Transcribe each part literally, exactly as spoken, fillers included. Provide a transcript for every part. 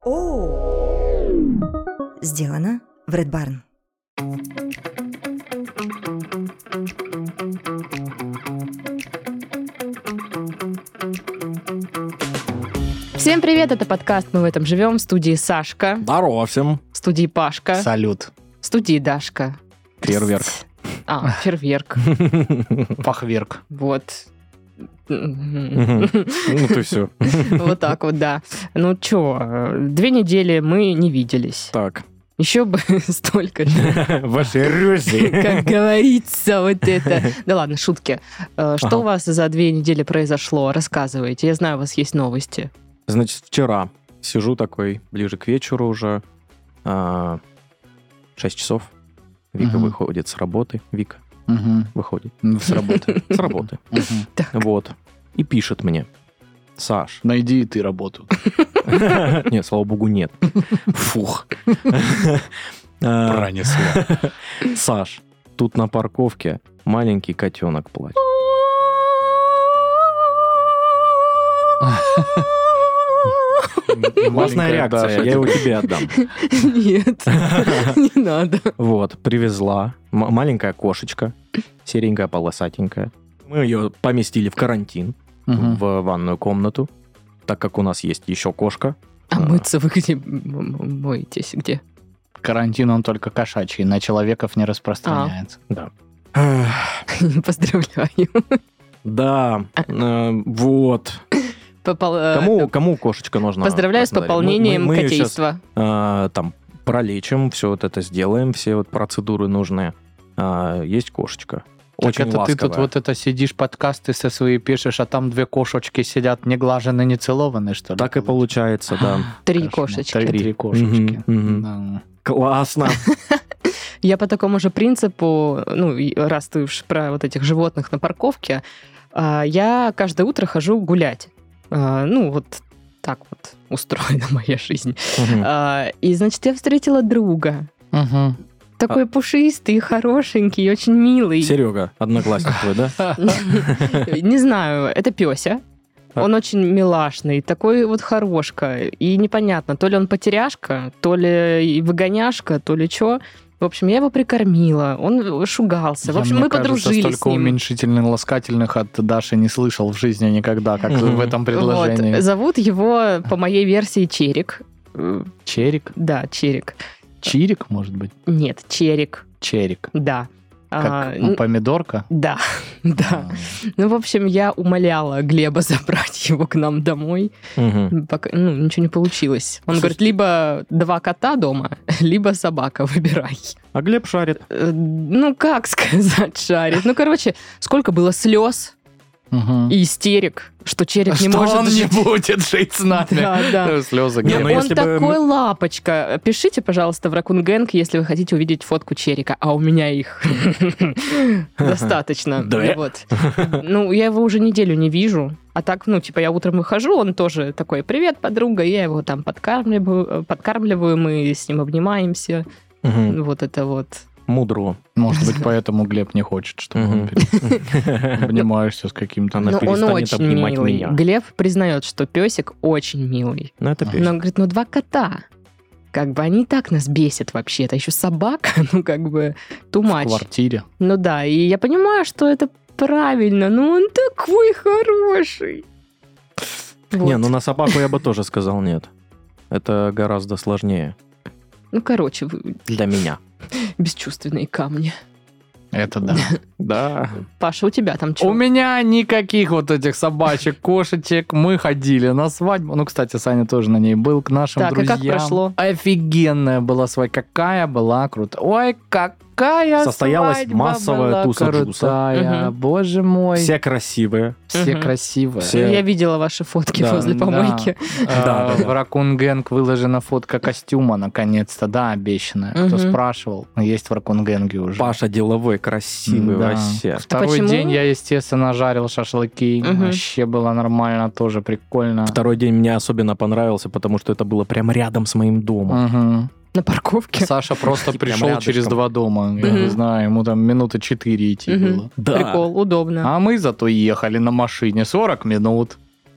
О! Сделано в Red Barn. Всем привет, это подкаст «Мы в этом живем», в студии Сашка. Здорово всем. В студии Пашка. Салют. В студии Дашка. Фейерверк. А, фейерверк. Фахверк. Вот. Ну ты все. Вот так вот, да. Ну чё, две недели мы не виделись. Так. Еще бы столько же. Ваши рюзи. Как говорится, вот это. Да ладно, шутки. Что у вас за две недели произошло? Рассказывайте. Я знаю, у вас есть новости. Значит, вчера сижу такой, ближе к вечеру уже, шесть часов. Вика Мгм. выходит с работы. Вика Мгм. выходит Ну, С работы. с работы. Мгм. Вот. И пишет мне: Саш. Найди и ты работу. Нет, слава богу, нет. Фух. А, Пронесло. Саш, тут на парковке маленький котенок плачет. Классная Маленькая реакция, Даша. я его тебе отдам. Нет, не надо. Вот, привезла. М- маленькая кошечка, серенькая, полосатенькая. Мы ее поместили в карантин, Мгм. в ванную комнату, так как у нас есть еще кошка. А мыться вы где м- м- моетесь? Где? Карантин, он только кошачий, на человеков не распространяется. Да. Поздравляю. Да, э, вот. Попал- э, Кому, кому кошечка нужна? Поздравляю с в Краснодаре? пополнением Мы- мы- мы её щас, котейства. э, там пролечим, все вот это сделаем, все вот процедуры нужные. А, есть кошечка. Так Очень это ты тут ласковая. вот это сидишь, подкасты со свои пишешь, а там две кошечки сидят не глажены, не целованы, что ли? Так и получается, да. Три Кошмар. кошечки. Три, три кошечки. Мгм, мгм. Да. Классно. Я по такому же принципу, ну, и раз ты уж про вот этих животных на парковке, а, я каждое утро хожу гулять. А, Ну, вот так вот устроена моя жизнь. Мгм. А, И, значит, я встретила друга. Мгм. Такой пушистый, хорошенький, очень милый. Серега, одноклассник твой, да? Не знаю, это Пёся. Он очень милашный, такой вот хорошка. И непонятно, то ли он потеряшка, то ли и выгоняшка, то ли что. В общем, я его прикормила, он шугался. В Я, общем, мне мы кажется, подружились столько с ним. уменьшительных, ласкательных от Даши не слышал в жизни никогда, как Мгм. в этом предложении. Вот. Зовут его, по моей версии, Черик. Э, Черик? Да, Черик. Чирик, может быть? Нет, Черик, Черик. да. Как А, ну, н- помидорка? Да, да. А. Ну, в общем, я умоляла Глеба забрать его к нам домой. Мгм. Пока, ну, ничего не получилось. Он Слушай- говорит, либо два кота дома, либо собака, выбирай. А Глеб шарит. Э, Ну, как сказать, шарит? Ну, короче, сколько было слез Мгм. и истерик, что Черик не Что может он жить. не будет жить с нами. Да, да. Слезы Не, И ну Глеба. он если бы такой мы- лапочка. Пишите, пожалуйста, в Raccoon Gang, если вы хотите увидеть фотку Черика. А у меня их достаточно. Да? Вот. Ну, я его уже неделю не вижу. А так, ну, типа, я утром выхожу, он тоже такой, привет, подруга, я его там подкармливаю, подкармливаю, мы с ним обнимаемся. Мгм. Вот это вот. Мудро. Может быть, поэтому Глеб не хочет, чтобы он Мгм. пере- обнимаешься с каким-то... Она Но он перестанет очень обнимать милый. меня. Глеб признает, что песик очень милый. Ну, это Но Но песня. он говорит, ну, два кота. Как бы они и так нас бесят вообще. Это еще собака, ну, как бы, too В much. квартире. Ну да, и я понимаю, что это правильно, но он такой хороший. Вот. Не, ну на собаку я бы тоже сказал нет. Это гораздо сложнее Ну, короче, вы для меня. бесчувственные камни. Это да. Да. Паша, у тебя там что? У меня никаких вот этих собачек, кошечек. Мы ходили на свадьбу. Ну, кстати, Саня тоже на ней был, к нашим Так, и друзьям. как прошло? Офигенная была свадьба. Какая была крутая. Ой, какая Состоялась свадьба массовая была туса-джуса. крутая. Мгм. Боже мой. Все красивые. Все Мгм. красивые. Все- Я видела ваши фотки Да, возле Да. помойки. А, Да, да, В Raccoon Gang выложена фотка костюма, наконец-то, да, обещанная. Кто Мгм. спрашивал, есть в Raccoon Gang уже. Паша деловой, красивый Да. вообще. Второй Почему? день я, естественно, жарил шашлыки. Мгм. Вообще было нормально, тоже прикольно. Второй день мне особенно понравился, потому что это было прям рядом с моим домом. Мгм. На парковке. Саша просто И прям пришел рядышком. через два дома. Я Мгм. не знаю, ему там минуты четыре идти Мгм. было. Да. Прикол, удобно. А мы зато ехали на машине сорок минут.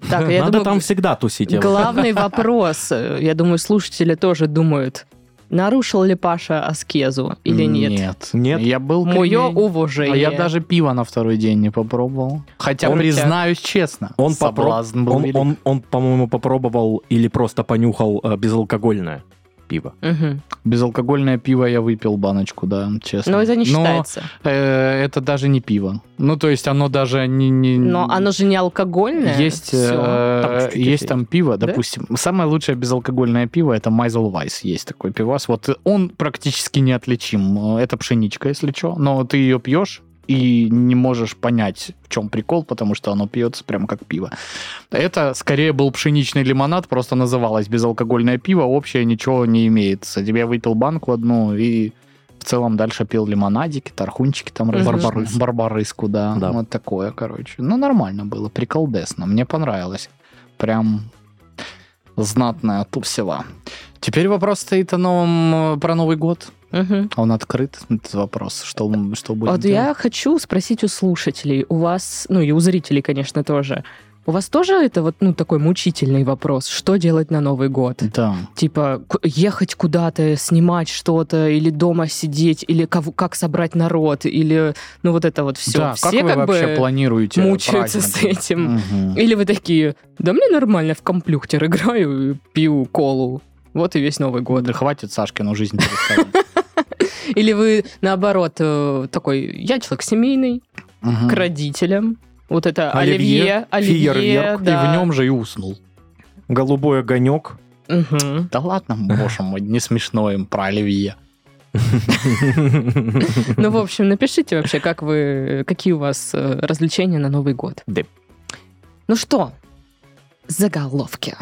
Так, я Надо думаю, там всегда тусить. я бы главный вопрос, я думаю, слушатели тоже думают, нарушил ли Паша аскезу или нет? Нет. Нет? Я был Мое кремень. уважение. А я даже пиво на второй день не попробовал. Хотя, Он- признаюсь честно, Он, соблазн попро- был он, велик. он, он, по-моему, попробовал или просто понюхал э, безалкогольное пиво. Мгм. Безалкогольное пиво я выпил баночку, да, честно. Но это не Но, считается. э, это даже не пиво. Ну, то есть оно даже не... не... Но оно же не алкогольное. Есть, Всё. э, Там чуть-чуть есть есть. там пиво, Да? допустим. Самое лучшее безалкогольное пиво это Майзелвайс. Есть такой пивас. Вот он практически неотличим. Это пшеничка, если что. Но ты ее пьешь и не можешь понять, в чем прикол, потому что оно пьется прям как пиво. Это скорее был пшеничный лимонад, просто называлось безалкогольное пиво, общее ничего не имеет. Я выпил банку одну и в целом дальше пил лимонадики, тархунчики там Мгм. различные. Барбарыс. Барбарыску, да. Да. Вот такое, короче. Ну, нормально было, приколдесно. Мне понравилось. Прям знатная тусева. Теперь вопрос стоит о новом, э, про Новый год. Мгм. Он открыт, этот вопрос. Что, что будем Вот делать? я хочу спросить у слушателей, у вас, ну и у зрителей, конечно, тоже, у вас тоже это вот, ну, такой мучительный вопрос, что делать на Новый год? Да. Типа, ку- ехать куда-то, снимать что-то, или дома сидеть, или кого- как собрать народ, или, ну, вот это вот все. Да, Все как вы как вообще бы планируете мучаются праздник? с этим. Мгм. Или вы такие, да мне нормально, в компьютер играю, и пью колу. Вот и весь Новый год. Да хватит Сашкину жизнь переставить. Или вы, наоборот, э, такой, я человек семейный, Мгм. к родителям. Вот это Оливье, оливье, оливье, фейерверк, И да. в нем же и уснул. Голубой огонек. Мгм. Да ладно, боже мой, не смешно им про оливье. Ну, в общем, напишите вообще, как вы, какие у вас э, развлечения на Новый год. Да. Ну что, заголовки.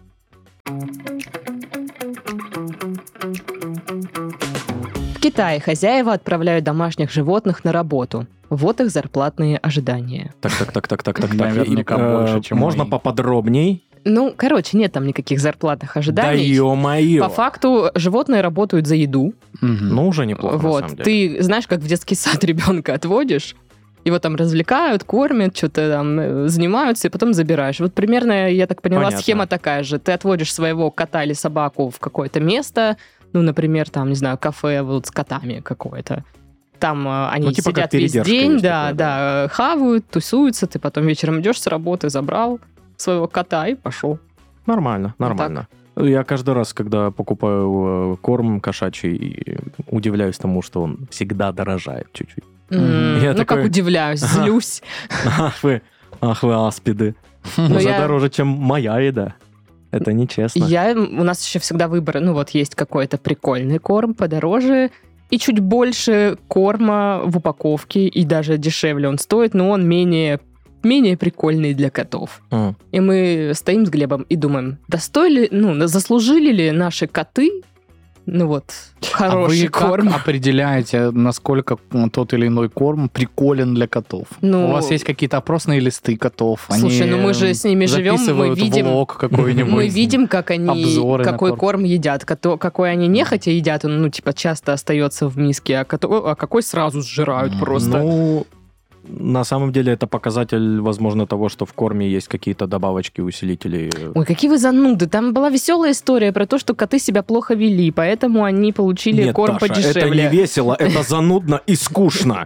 В Китае хозяева отправляют домашних животных на работу. Вот их зарплатные ожидания. Так, так, так, так, так, так, так. Наверняка И, э, больше, чем Можно мои. поподробней? Ну, короче, нет там никаких зарплатных Да ожиданий. ё-моё. По факту животные работают за еду. Мгм. Ну, уже неплохо, на Вот, самом деле. ты знаешь, как в детский сад ребенка отводишь, его там развлекают, кормят, что-то там э, занимаются, и потом забираешь. Вот примерно, я так поняла, Понятно. схема такая же. Ты отводишь своего кота или собаку в какое-то место, ну, например, там, не знаю, кафе вот с котами какое-то. Там э, они Ну, типа как сидят весь передержка день, есть да, такое, да, э, хавают, тусуются, ты потом вечером идешь с работы, забрал своего кота и пошел. Нормально, Вот нормально. Я каждый раз, когда покупаю э, корм кошачий, удивляюсь тому, что он всегда дорожает чуть-чуть. М, Я ну, такой, как удивляюсь, ага. злюсь. Ах вы, ах вы аспиды. Но Уже я- дороже, чем моя еда. Это нечестно. Я, у нас еще всегда выбор, ну вот есть какой-то прикольный корм подороже, и чуть больше корма в упаковке, и даже дешевле он стоит, но он менее, менее прикольный для котов. М. И мы стоим с Глебом и думаем, достоили, ну, заслужили ли наши коты, ну вот, А хороший вы как корм? определяете, насколько тот или иной корм приколен для котов? Ну, У вас есть какие-то опросные листы котов? Слушай, Они, ну мы же с ними живем, мы записывают видим... влог какой-нибудь. Мы видим, как они, обзоры на какой корм. корм едят, кото- какой они нехотя едят, он, ну, типа, часто остается в миске, а, кото- а какой сразу сжирают М, просто. Ну, на самом деле это показатель, возможно, того, что в корме есть какие-то добавочки, усилители. Ой, какие вы зануды. Там была веселая история про то, что коты себя плохо вели, поэтому они получили Нет, корм Таша, подешевле. это не весело, это занудно и скучно.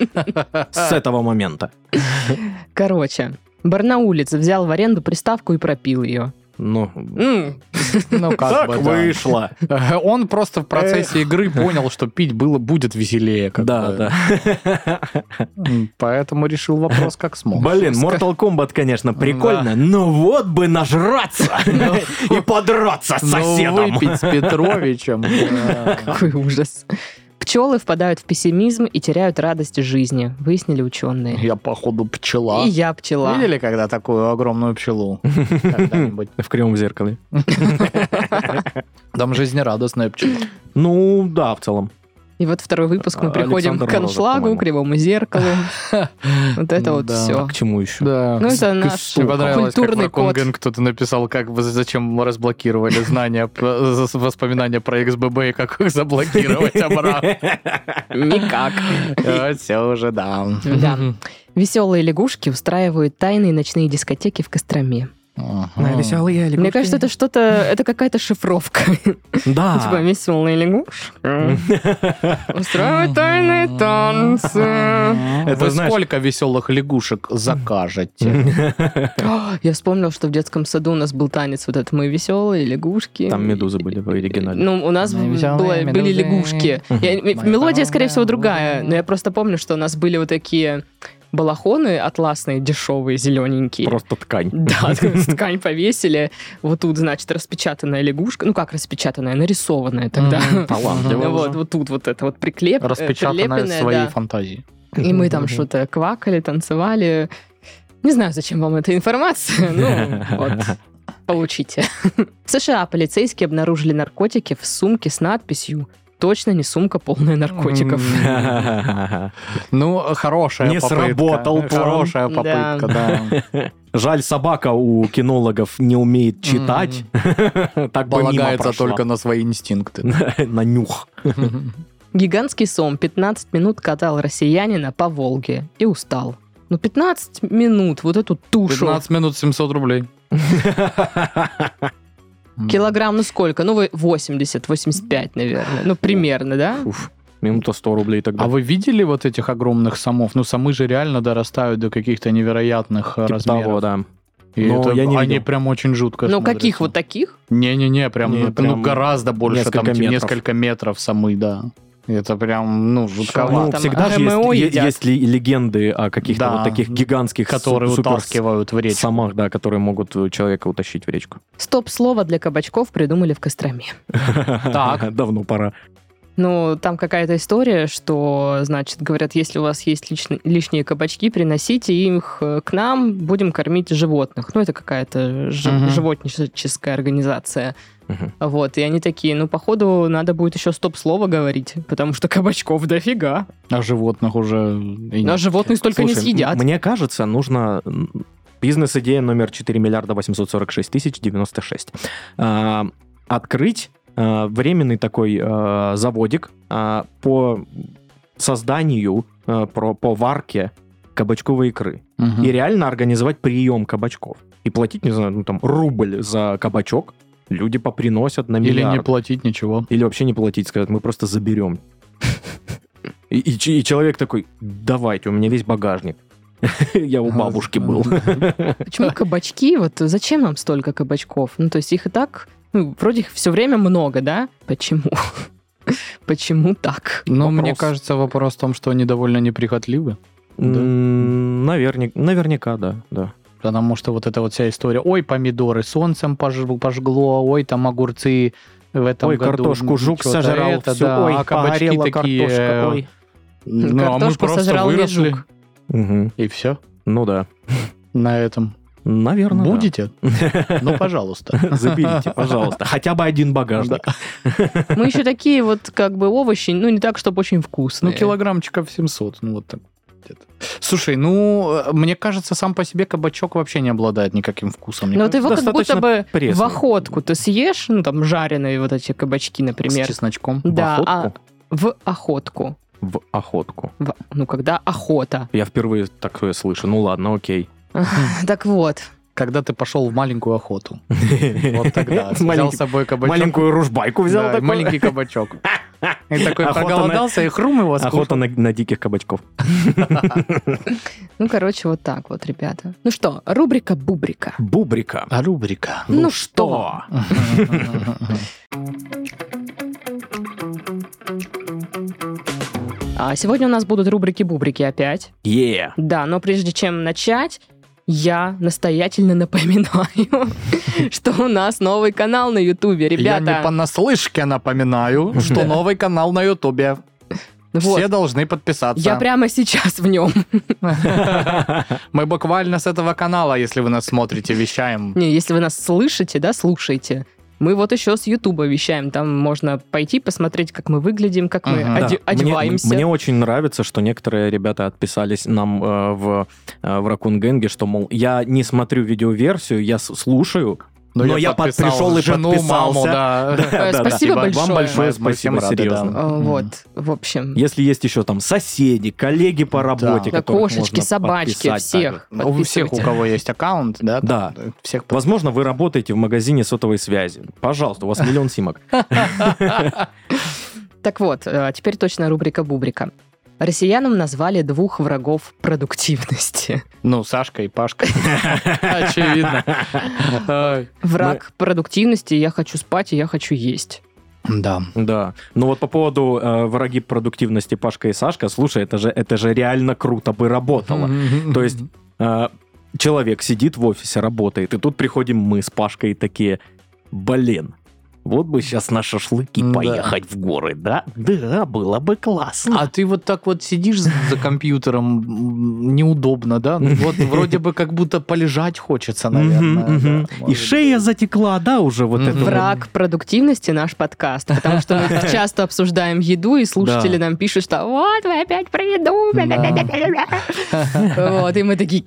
С этого момента. Короче, барнаулец взял в аренду приставку и пропил ее. Ну, М, Ну, как так бы, да. вышло. Э, Он просто в процессе игры понял, что пить было будет веселее. как Да, бы. да. М, Поэтому решил вопрос как смог. Блин, Mortal Kombat, конечно, прикольно, но вот бы нажраться и подраться с Ну, соседом. выпить с Петровичем. да. Какой ужас. Пчелы впадают в пессимизм и теряют радость жизни, выяснили ученые. Я, походу, пчела. И я пчела. Видели когда такую огромную пчелу? Когда-нибудь? В кривом зеркале. Там жизнерадостная пчела. Ну, да, в целом. И вот второй выпуск мы А, приходим Александр к Морозов, аншлагу, по-моему. кривому зеркалу. Вот это вот Да. все. К чему еще? Да. Ну, это К наш стулу. Мне понравилось, как в культурный код. Роконген кто-то написал, как вы зачем мы разблокировали знания, п- за- воспоминания про икс би би и как их заблокировать обратно. Никак. Все уже, да. Да. Веселые лягушки устраивают тайные ночные дискотеки в Костроме. На веселые лягушки. Мне кажется, это что-то, это какая-то шифровка. Да. Типа веселые лягушки. Устраивают тайные танцы. Это Вы знаешь- сколько веселых лягушек закажете? Я вспомнил, что в детском саду у нас был танец вот этот «Мы веселые лягушки». Там медузы были в оригинале. Ну, у нас Мы было- веселые были медузы. лягушки. Я- Мы Мелодия, скорее всего, медузы. другая. Но я просто помню, что у нас были вот такие балахоны атласные, дешевые, зелененькие. Просто ткань. Да, ткань повесили. Вот тут, значит, распечатанная лягушка. Ну, как распечатанная? Нарисованная тогда. Мгм. Талантливо Вот, уже. вот тут вот это вот приклеп, э, Распечатанная прилепленная, своей да. фантазией. И мы там что-то квакали, танцевали. Не знаю, зачем вам эта информация. Ну, вот, получите. В США полицейские обнаружили наркотики в сумке с надписью «Точно не сумка, полная наркотиков». Ну, хорошая Не попытка. сработал план. Хорошая Да. попытка, да. Жаль, собака у кинологов не умеет читать. Так бы мимо Полагается прошла. только на свои инстинкты. На нюх. Гигантский сом пятнадцать минут катал россиянина по Волге и устал. Ну, пятнадцать минут, вот эту тушу. пятнадцать минут семьсот рублей. Килограмм, ну сколько? Ну, вы восемьдесят, восемьдесят пять, наверное. Ну, примерно, да? Уф, минута сто рублей тогда. А вы видели вот этих огромных самов? Ну, самы же реально дорастают до каких-то невероятных э, Типа размеров. того, да. И Но это- я не они видел. прям очень жутко Ну, смотрятся. каких вот таких? Не-не-не, прям, Не, ну, прям ну, гораздо больше, несколько там, типа, метров. несколько метров самы, да. Это прям, ну, Ну, жутковато. там всегда же ГМО есть, едят. есть ли легенды о каких-то Да. вот таких гигантских Которые су- супер утаскивают в речку. самах, да, которые могут человека утащить в речку. Стоп-слово для кабачков придумали в Костроме. Так. Давно пора. Ну, там какая-то история, что, значит, говорят, если у вас есть лични- лишние кабачки, приносите их э, к нам, будем кормить животных. Ну, это какая-то жи- Мгм. животническая организация. Мгм. Вот, и они такие, ну, походу, надо будет еще стоп-слово говорить, потому что кабачков дофига. А животных уже... и А нет. животные столько не Слушай, съедят. Мне кажется, нужно... м, Бизнес-идея номер четыре миллиарда восемьсот сорок шесть тысяч девяносто шесть. А, Открыть а, временный такой а, заводик а, по созданию, а, про- по варке кабачковой икры. Мгм. И реально организовать прием кабачков. И платить, не знаю, ну там рубль за кабачок. Люди поприносят на Или миллиард. не платить ничего. Или вообще не платить, сказать, мы просто заберем. И, и ч- и человек такой, давайте, у меня весь багажник. Я у бабушки был. Почему кабачки? Вот зачем нам столько кабачков? Ну, то есть их и так, ну, вроде их все время много, да? Почему? Почему так? Ну, Вопрос. мне кажется, вопрос в том, что они довольно неприхотливы. М, наверня- Наверняка, да, да. Потому что вот эта вот вся история, ой, помидоры солнцем пож- пожгло, ой, там огурцы в этом Ой, году. картошку жук что-то сожрал, это, всё, да, ой, а кабачки погорела такие... картошка, ой. Ну, а мы Картошку просто сожрал не выросли, жук. Мгм. и все Ну да. на этом. Наверное, Будете? Ну, пожалуйста. Заберите, пожалуйста. Хотя бы один багажник. Мы еще такие вот как бы овощи, ну, не так, чтобы очень Ну, вкусные. килограммчиков семьсот, ну, вот так. где-то. Слушай, ну, э, мне кажется, сам по себе кабачок вообще не обладает никаким вкусом. Мне Но ты кажется, его как будто достаточно бы пресный. в охотку ты съешь, ну, там, жареные вот эти кабачки, с например. чесночком. Да, В а охотку? в охотку. В охотку. В- ну, когда охота. Я впервые такое слышу. Ну ладно, окей. Так вот, Когда ты пошел в маленькую охоту. Вот тогда. Взял Маленький- с собой кабачок. Маленькую ружбайку взял. Да, и такой. маленький кабачок. И такой Охота на- проголодался, и хрум его скушал. Охота на, на диких кабачков. ну, короче, вот так вот, ребята. Ну что, рубрика Бубрика. Бубрика. А рубрика? Ну что? А сегодня у нас будут рубрики-бубрики опять. Е. Да, но прежде чем начать, я настоятельно напоминаю, что у нас новый канал на Ютубе, Я не ребята. понаслышке напоминаю, что новый канал на Ютубе. Вот. Все должны подписаться. Я прямо сейчас в нем. Мы буквально с этого канала, если вы нас смотрите, вещаем. Не, если вы нас слышите, да, слушаете. Мы вот еще с Ютуба вещаем. Там можно пойти посмотреть, как мы выглядим, как мы Мгм. оде- Да. Мне- одеваемся. Мне, очень нравится, что некоторые ребята отписались нам э, в, э, в Raccoon Gang, что, мол, я не смотрю видеоверсию, я с- слушаю, Но, Но я подписал пришел и жену, подписался. Маму, да. Да, да, спасибо да. большое. Вам большое Мы спасибо, всем рады, серьезно. да. А, Вот, в общем. Если есть еще там соседи, коллеги по работе, Да, которых кошечки, можно собачки, подписать, всех. да. У всех, у кого есть аккаунт, да? Да. там, всех Возможно, вы работаете в магазине сотовой связи. Пожалуйста, у вас миллион симок. Так вот, а теперь точно рубрика-бубрика. Россиянам назвали двух врагов продуктивности. Ну, Сашка и Пашка. Очевидно. Враг продуктивности, я хочу спать, и я хочу есть. Да. Да. Ну вот по поводу э, враги продуктивности Пашка и Сашка, слушай, это же, это же реально круто бы работало. То есть э, человек сидит в офисе, работает, и тут приходим мы с Пашкой такие, блин, вот бы сейчас на шашлыки Да. поехать в горы, да? Да, было бы классно. А ты вот так вот сидишь за компьютером, м, неудобно, да? Ну, вот вроде бы как будто полежать хочется, наверное. Мгм, мгм. да, И может шея затекла, да, уже вот Мгм. это вот. Враг продуктивности наш подкаст, потому что мы часто обсуждаем еду, и слушатели Да. нам пишут, что вот вы опять про еду. Вот, и мы такие...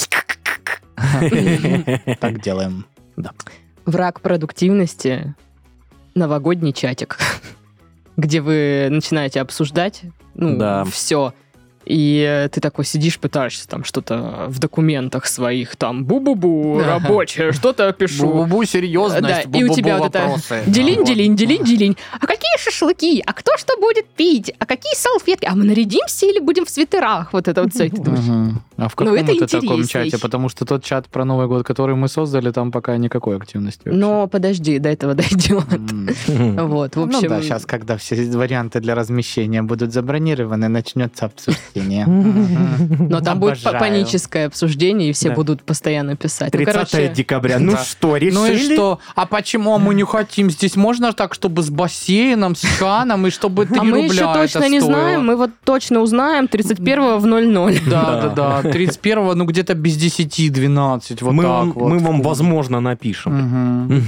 быть. Так делаем. Враг продуктивности — новогодний чатик, где вы начинаете обсуждать, ну, Да. все. И ты такой сидишь, пытаешься там что-то в документах своих, там, бу-бу-бу, рабочее, что-то пишу. Бу-бу, серьезность, Да, и у тебя вот это Делинь, делинь, делинь, делинь. А какие шашлыки? А кто что будет пить? А какие салфетки? А мы нарядимся или будем в свитерах? Вот это вот все. И ты думаешь, Мгм. А в Ну, каком это это таком интересней. чате? Потому что тот чат про Новый год, который мы создали, там пока никакой активности вообще. но подожди, до этого дойдет. М. Вот, в Ну общем... да, сейчас, когда все варианты для размещения будут забронированы, начнется обсуждение. Но там будет па- Обожаю. паническое обсуждение, и все Да. будут постоянно писать. Ну, тридцатое короче, декабря. Ну Да. что, решили? Ну и что? А почему мы не хотим? Здесь можно так, чтобы с бассейном, с чаном, и чтобы три а мы рубля еще это точно не стоило? знаем, мы вот точно узнаем тридцать первого в ноль ноль. Да, да, да. тридцать первого, ну где-то без десяти двенадцать, вот мы, так вам, вот. мы вам, возможно, напишем. Мгм.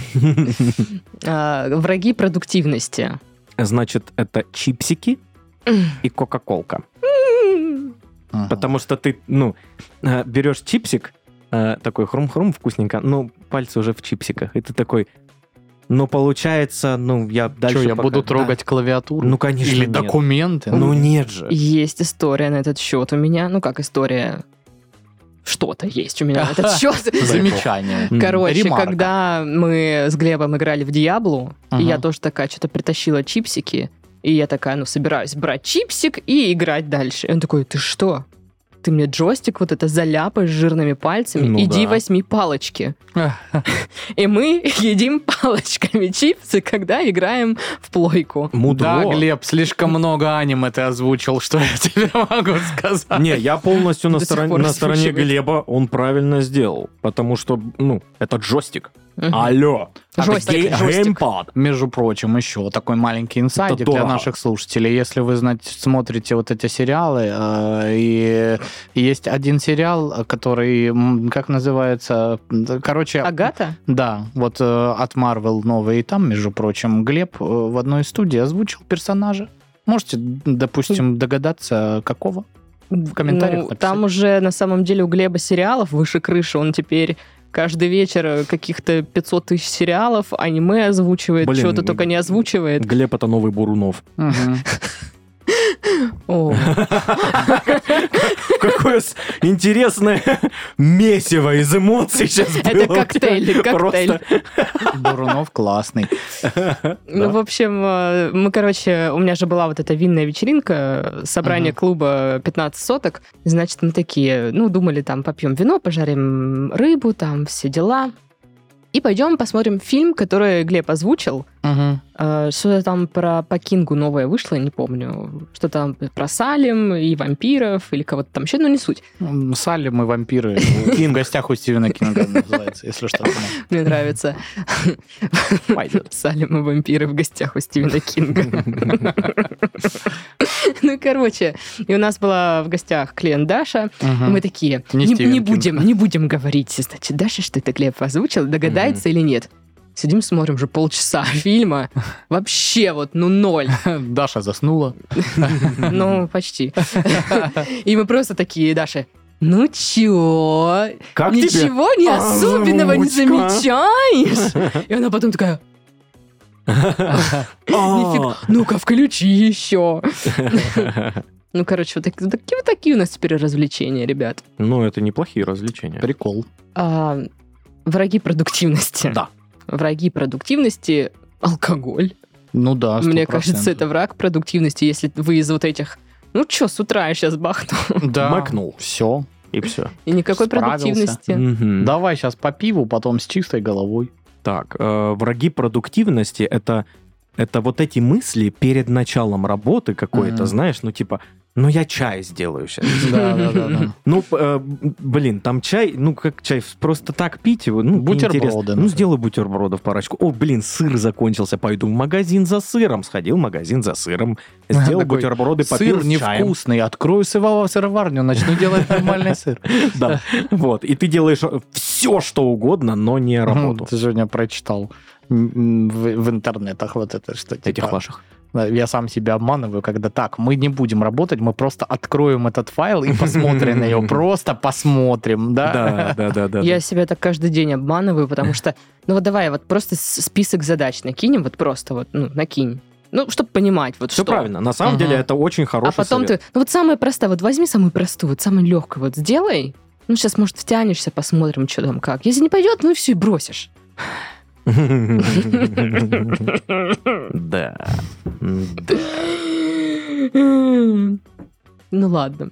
А, Враги продуктивности. Значит, это чипсики и кока-колка. Ага. Потому что ты, ну, э, берешь чипсик, э, такой хрум-хрум, вкусненько, но пальцы уже в чипсиках. И ты такой, ну, получается, ну, я дальше... Что, я пока- буду Да. трогать клавиатуру? Ну, конечно, Или нет. документы? Ну, нет же. Есть история на этот счет у меня. Ну, как история? Что-то есть у меня на этот счет. Замечание. М. Короче, Ремарка. когда мы с Глебом играли в Диаблу, Ага. и я тоже такая что-то притащила чипсики, и я такая, ну, собираюсь брать чипсик и играть дальше. И он такой, ты что? Ты мне джойстик вот это заляпаешь жирными пальцами? Ну Иди да. возьми палочки. И мы едим палочками чипсы, когда играем в плойку. Мудро. Да, Глеб, слишком много аниме ты озвучил, что я тебе могу сказать. Не, я полностью на, До сих сторон- пор на стороне озвучивает. Глеба, он правильно сделал. Потому что, ну, это джойстик. Мгм. Алло. Жестик, Гей- жестик. геймпад. Между прочим, еще такой маленький инсайдик Это для дорого. наших слушателей. Если вы, значит, смотрите вот эти сериалы, э, и есть один сериал, который, м, как называется, короче, Агата? да, вот э, от Marvel новый, и там, между прочим, Глеб э, в одной студии озвучил персонажа. Можете, допустим, догадаться, какого? В комментариях Ну, написать. там уже на самом деле у Глеба сериалов выше крыши. Он теперь каждый вечер каких-то пятьсот тысяч сериалов, аниме озвучивает, Блин, что-то только не озвучивает. Глеб это новый Бурунов. Мгм. О, Какое с- интересное месиво из эмоций сейчас было. Это коктейль, коктейль. Просто- Бурунов классный. Ну, в общем, э, мы, короче, у меня же была вот эта винная вечеринка, собрание Мгм. клуба пятнадцать соток. Значит, мы такие, ну, думали, там, попьем вино, пожарим рыбу, там, все дела. И пойдем посмотрим фильм, который Глеб озвучил. Мгм. Э, Что-то там про по Кингу новое вышло, не помню. Что там про Салем и вампиров, или кого-то там еще, ну, не суть. М, Салем и вампиры. В гостях у Стивена Кинга называется, если что. Мне нравится. Пойдет. Салем и вампиры в гостях у Стивена Кинга. Ну, короче, и у нас была в гостях клиент Даша. И мы такие, Не не, Стивен не Кинг. будем, не будем говорить, значит, Даша, что это Глеб озвучил, догадается или нет. Сидим, смотрим уже полчаса фильма. Вообще вот, ну, ноль. Даша заснула. Ну, почти. И мы просто такие, Даша, ну чё? Как тебе? Ничего не А, особенного не озвучка? замечаешь? И она потом такая, А. нифига, ну-ка включи еще. Ну, короче, вот так- такие вот такие у нас теперь развлечения, ребят. Ну, это неплохие развлечения. Прикол. А, враги продуктивности. Да. Враги продуктивности — алкоголь. Ну да, сто Мне процентов. кажется, это враг продуктивности, если вы из вот этих, ну чё, с утра я сейчас бахну. Да. Макнул. Все. И все. И никакой Справился. продуктивности. Давай сейчас по пиву, потом с чистой головой. Так, э, враги продуктивности это, это вот эти мысли перед началом работы какой-то, Мгм. знаешь, ну типа, ну я чай сделаю сейчас. Да, да, да, да. Ну, э, блин, там чай, ну как чай, просто так пить его, ну, Бутерброды, неинтересно. Ну, например. сделаю бутербродов парочку. О, блин, сыр закончился, пойду в магазин за сыром. Сходил в магазин за сыром, сделал Такой, бутерброды, попил Сыр с чаем. невкусный, открою сыва- сыроварню, начну делать нормальный сыр. Да, вот. И ты делаешь все, что угодно, но не работу. Ты сегодня прочитал м, в, в интернетах вот это, что типа... Этих ваших. Я сам себя обманываю, когда так, мы не будем работать, мы просто откроем этот файл и посмотрим на него. Просто посмотрим, да? Да, да, да, да. Я себя так каждый день обманываю, потому что, ну вот давай, вот просто с- список задач накинем, вот просто вот, ну, накинь. Ну, чтобы понимать, вот Все что. правильно. На самом Ага. деле это очень хороший А потом совет. ты, ну вот самое простое, вот возьми самую простую, вот самую легкую, вот сделай. Ну, сейчас, может, втянешься, посмотрим, что там как. Если не пойдет, ну и все, и бросишь. Да. Ну ладно.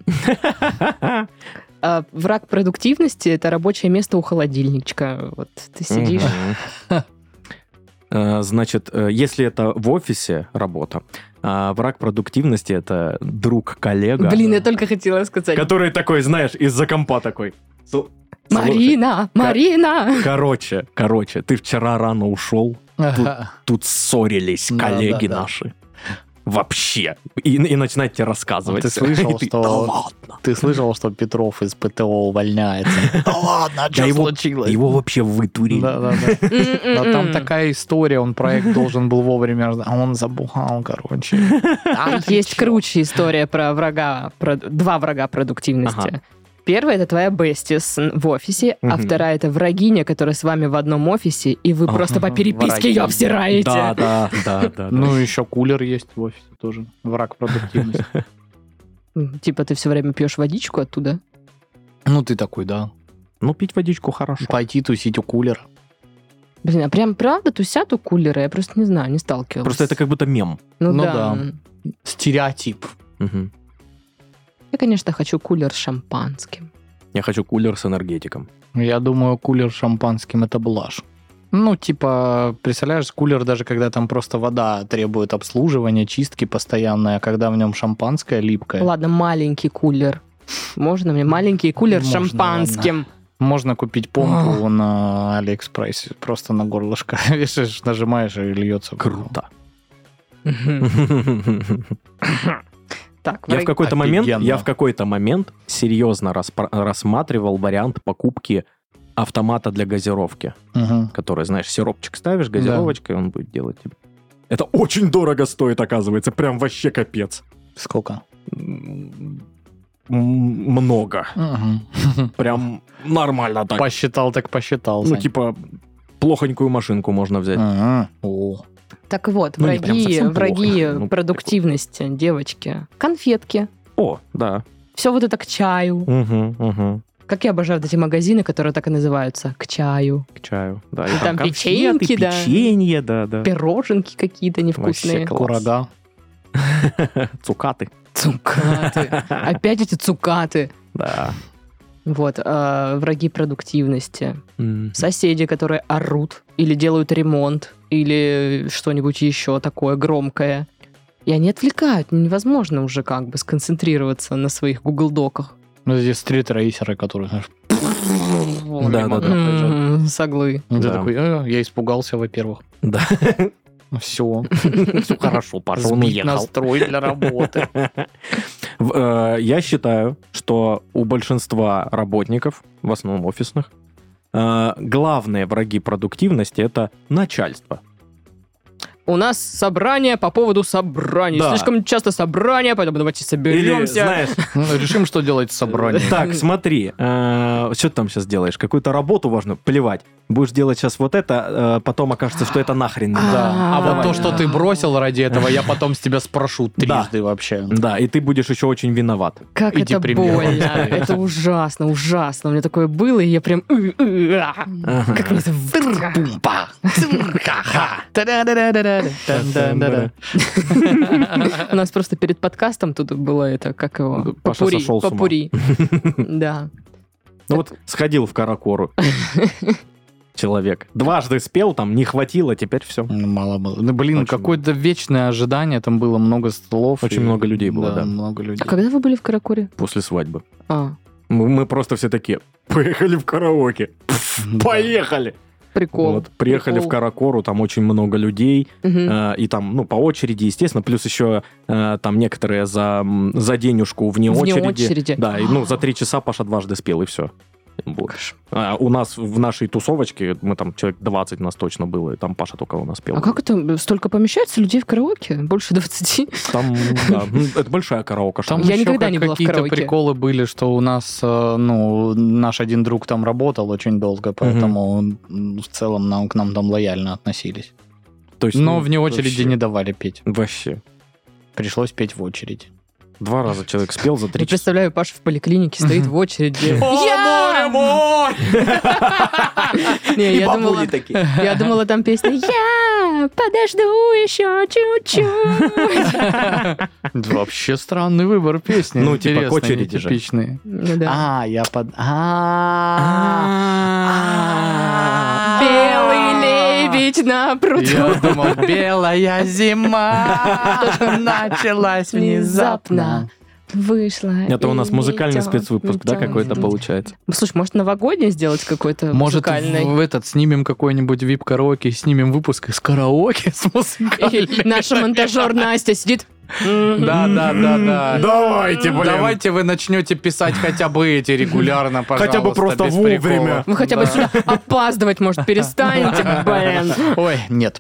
А враг продуктивности — это рабочее место у холодильничка. Вот ты сидишь. Мгм. Э, Значит, э, если это в офисе работа, а враг продуктивности — это друг, коллега, Блин, я только хотела сказать. который такой, знаешь, из-за компа такой. «Су- слушай, Марина, Марина! Короче, короче, ты вчера рано ушел, Ага. тут ссорились Да, коллеги да, да. наши. Вообще. И, и начинать тебе рассказывать. Ты слышал, И ты, что- Да ладно. Ты слышал, что Петров из ПТО увольняется? Да ладно, Да его, его вообще вытурили. Да, да, да. Но там М-м-м. такая история, он проект должен был вовремя, а он забухал, короче. А ты Есть чё? круче история про врага, про два врага продуктивности. Ага. Первая — это твоя бестис в офисе, а Мгм. вторая — это врагиня, которая с вами в одном офисе, и вы Ага. просто по переписке Враги. ее обсираете. Да, да, да, да. да. Ну, еще кулер есть в офисе тоже. Враг продуктивности. М, Типа ты все время пьешь водичку оттуда. Ну, ты такой, да. Ну, пить водичку хорошо. Пойти тусить у кулера. Блин, а прям правда тусят у кулера? Я просто не знаю, не сталкивалась. Просто это как будто мем. Ну, ну да. да. Стереотип. Мгм. Я, конечно, хочу кулер с шампанским. Я хочу кулер с энергетиком. Я думаю, кулер с шампанским — это блажь. Ну, типа, представляешь, кулер, даже когда там просто вода требует обслуживания, чистки постоянной, а когда в нем шампанское липкое, Ладно, маленький кулер. Можно мне маленький кулер с Можно, шампанским? можно купить помпу на Алиэкспрессе, просто на горлышко вешаешь, нажимаешь и льется. Круто. Так, Я в враги- какой-то момент, Офигенно. я в какой-то момент серьезно распра- рассматривал вариант покупки автомата для газировки, Мгм. который, знаешь, сиропчик ставишь, газировочкой, он будет делать тебе. Это очень дорого стоит, оказывается, прям вообще капец. Сколько? М, Много. Мгм. Прям нормально так. Посчитал так посчитал. Ну, Сань. типа, плохонькую машинку можно взять. Ага. О. Так вот, Ну, не прям враги, совсем враги плохо. Ну, продуктивности, девочки. Конфетки. О, да. Все вот это к чаю. Угу, угу. Как я обожаю вот эти магазины, которые так и называются. К чаю. К чаю. Да. И там конфеты, печеньки, да. печенье, да, да. Пироженки какие-то невкусные. Вообще класс. Курага. Цукаты. Цукаты. Опять эти цукаты. Да. Вот, э, враги продуктивности. М. Соседи, которые орут или делают ремонт, или что-нибудь еще такое громкое. И они отвлекают. Невозможно уже как бы сконцентрироваться на своих Google Доках. Ну, здесь стрит-рейсеры, которые, знаешь, Да, да, да. М, Соглы. ты Да. такой, «Э, я испугался, во-первых. Да. Все. Все хорошо, пошел, он Сбить уехал. настрой для работы. В- э, Я считаю, что у большинства работников, в основном офисных, э, главные враги продуктивности — это начальство. у нас собрание по поводу собраний. Да. Слишком часто собрания, поэтому давайте Или, соберемся. знаешь, Ну, решим, что делать с собранием. так, смотри, э, что ты там сейчас делаешь? Какую-то работу важно? Плевать. Будешь делать сейчас вот это, э, потом окажется, что это нахрен не надо. Да. А вот Давай. то, что ты бросил ради этого, я потом с тебя спрошу Да. трижды вообще. Да, и ты будешь еще очень виноват. Как Иди это примером. больно. Это ужасно, ужасно. У меня такое было, и я прям... Ага. Как мне это... Пумпа. Ха-ха. Та-да-да-да-да-да. У нас просто перед подкастом тут было это, как его... Паша Попури. сошел с ума. Попури. Да. Ну вот сходил в Каракору. Человек. Дважды спел, там не хватило, теперь все. Ну, мало было. Ну, блин, Очень какое-то вечное ожидание, там было много столов. Очень и- много людей было, да. много людей. А когда вы были в Каракоре? После свадьбы. А, Мы, мы просто все такие, поехали в караоке. Да. Поехали! прикол. Вот, приехали Прикол. в Каракору, там очень много людей, Мгм. э, и там, ну, по очереди, естественно, плюс еще э, там некоторые за, м, за денежку вне, Вне очереди. очереди. Да, и, ну, за три часа Паша дважды спел, и все. А у нас в нашей тусовочке, мы там человек двадцать нас точно было, и там Паша только у нас пел. А как это? Столько помещается людей в караоке? Больше двадцати? Там, да, ну, это большая караока. Там Я еще никогда как- не была в какие-то караоке. приколы были, что у нас, э, ну, наш один друг там работал очень долго, поэтому м, в целом нам, к нам там лояльно относились. То есть, Но ну, вне очереди вообще, не давали петь. Вообще. Пришлось петь в очереди. Два раза человек спел за три Я часа. представляю, Паша в поликлинике стоит в очереди. Я! мой! Не, я думала, такие. я думала, там песня «Я подожду еще чуть-чуть». Это вообще странный выбор песни. Ну, типа, к Интересный, очереди же. нетипичный. Ну да. А, я под... А. Белый лебедь на пруду. Я думал, белая зима началась внезапно. Вышла. Это у нас и музыкальный метёт, спецвыпуск, да, метёт. какой-то получается? Слушай, может, новогодний сделать какой-то Может, музыкальный? в этот снимем какой-нибудь вип-караоке, снимем выпуск из караоке с музыкой. И наша монтажер Настя сидит. Да, да, да, да. Давайте, блин. Давайте вы начнете писать хотя бы эти регулярно, пожалуйста. Хотя бы просто без вовремя. приколов. Вы хотя бы Да. сюда опаздывать, может, перестанете, блин. Ой, нет.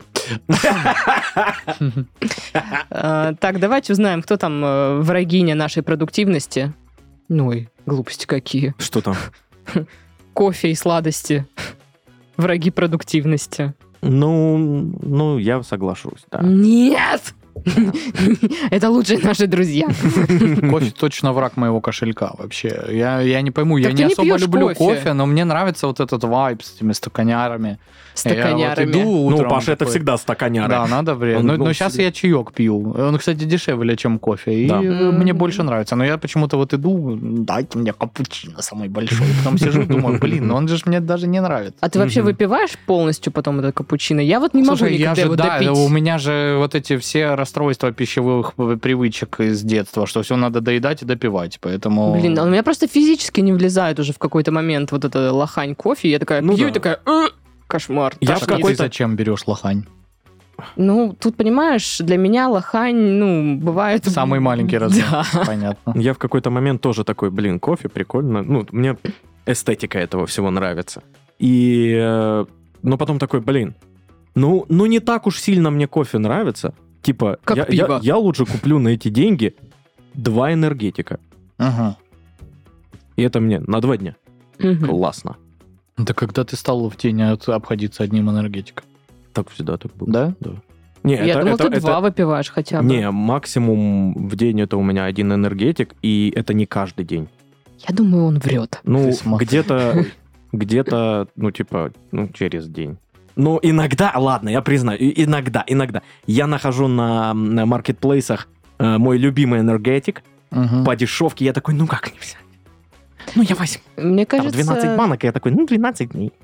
А, Так, давайте узнаем, кто там э, врагиня нашей продуктивности. Ну и глупости какие. Что там? Кофе и сладости. Враги продуктивности. Ну, ну, я соглашусь, да. Нет! Это лучшие наши друзья. Кофе точно враг моего кошелька вообще. Я, я не пойму, я Так не ты не особо пьешь люблю кофе. кофе. но мне нравится вот этот вайб с этими стаканярами. Я вот Стаканярами. иду Ну, утром Паша, это такой, всегда стаканяры. Да, надо время. Он, Ну, ну, но сейчас всегда. я чаек пью. Он, кстати, дешевле, чем кофе. И Да. э, мне больше нравится. Но я почему-то вот иду, дайте мне капучино самый большой. Потом сижу, думаю, блин, ну он же ж мне даже не нравится. А ты вообще Мгм. выпиваешь полностью потом это капучино? Я вот не могу Слушай, я никогда же, его да, допить. у меня же вот эти все расстройства пищевых привычек из детства, что все надо доедать и допивать, поэтому... Блин, а у меня просто физически не влезает уже в какой-то момент вот эта лохань кофе. Я такая Ну пью да. и такая... «Э, кошмар. Я А в тошнит». ты какой-то- зачем берешь лохань? Ну, тут, понимаешь, для меня лохань, ну, бывает... Самый маленький размер. Да. Понятно. Я в какой-то момент тоже такой, блин, кофе, прикольно. Ну, мне эстетика этого всего нравится. И, э, но потом такой, блин, ну, ну не так уж сильно мне кофе нравится. Типа, Как я, пиво. я, я лучше куплю на эти деньги два энергетика. Ага. И это мне на два дня. Мгм. Классно. Да когда ты стал в день от- обходиться одним энергетиком? Так всегда так было. Да? Да. Не, Я это, думала, это- ты это- два выпиваешь хотя бы. Не, максимум в день это у меня один энергетик, и это не каждый день. Я думаю, он врет. Ну, Ты смотри. где-то, где-то, ну, типа, ну, через день. Ну, иногда, ладно, я признаю, и- иногда, иногда. Я нахожу на, на маркетплейсах э, мой любимый энергетик Мгм. по дешевке, я такой, ну, как не взять? Ну, я возьму. Мне Там кажется... двенадцать банок, и я такой, ну, двенадцать дней.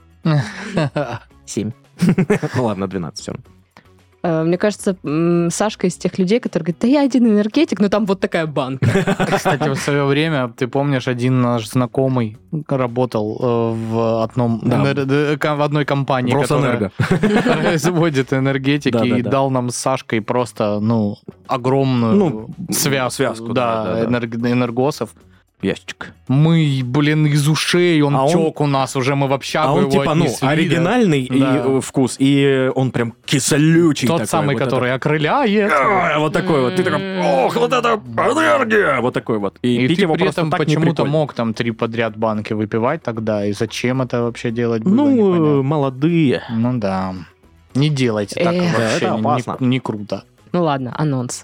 семь. Ну, ладно, двенадцать все. э, Мне кажется, м, Сашка из тех людей, которые говорят, да я один энергетик, но там вот такая банка. Кстати, в свое время, ты помнишь, один наш знакомый работал э, в, одном, Да. энер- д- ка- в одной компании, Росэнерго. которая производит энергетики, Да, да, и да. дал нам с Сашкой просто, ну, огромную Ну, связку, связку, да, да, да, да. энерг- энергосов. ящик. Мы, блин, из ушей, он А тек у нас уже, мы в общагу А он его типа, ну, отнесли, да. оригинальный Да. и, э, вкус, и он прям киселючий Тот такой. самый, вот который окрыляет. это. А, вот такой вот. Ты такой, ох, вот это энергия! Вот такой вот. И, И пить ты его при просто этом так не почему-то прикольно. мог там три подряд банки выпивать тогда, и зачем это вообще делать было, Ну, непонятно. молодые. Ну да. Не делайте так Эх. вообще, Да, это не- опасно. Не, не круто. Ну ладно, анонс.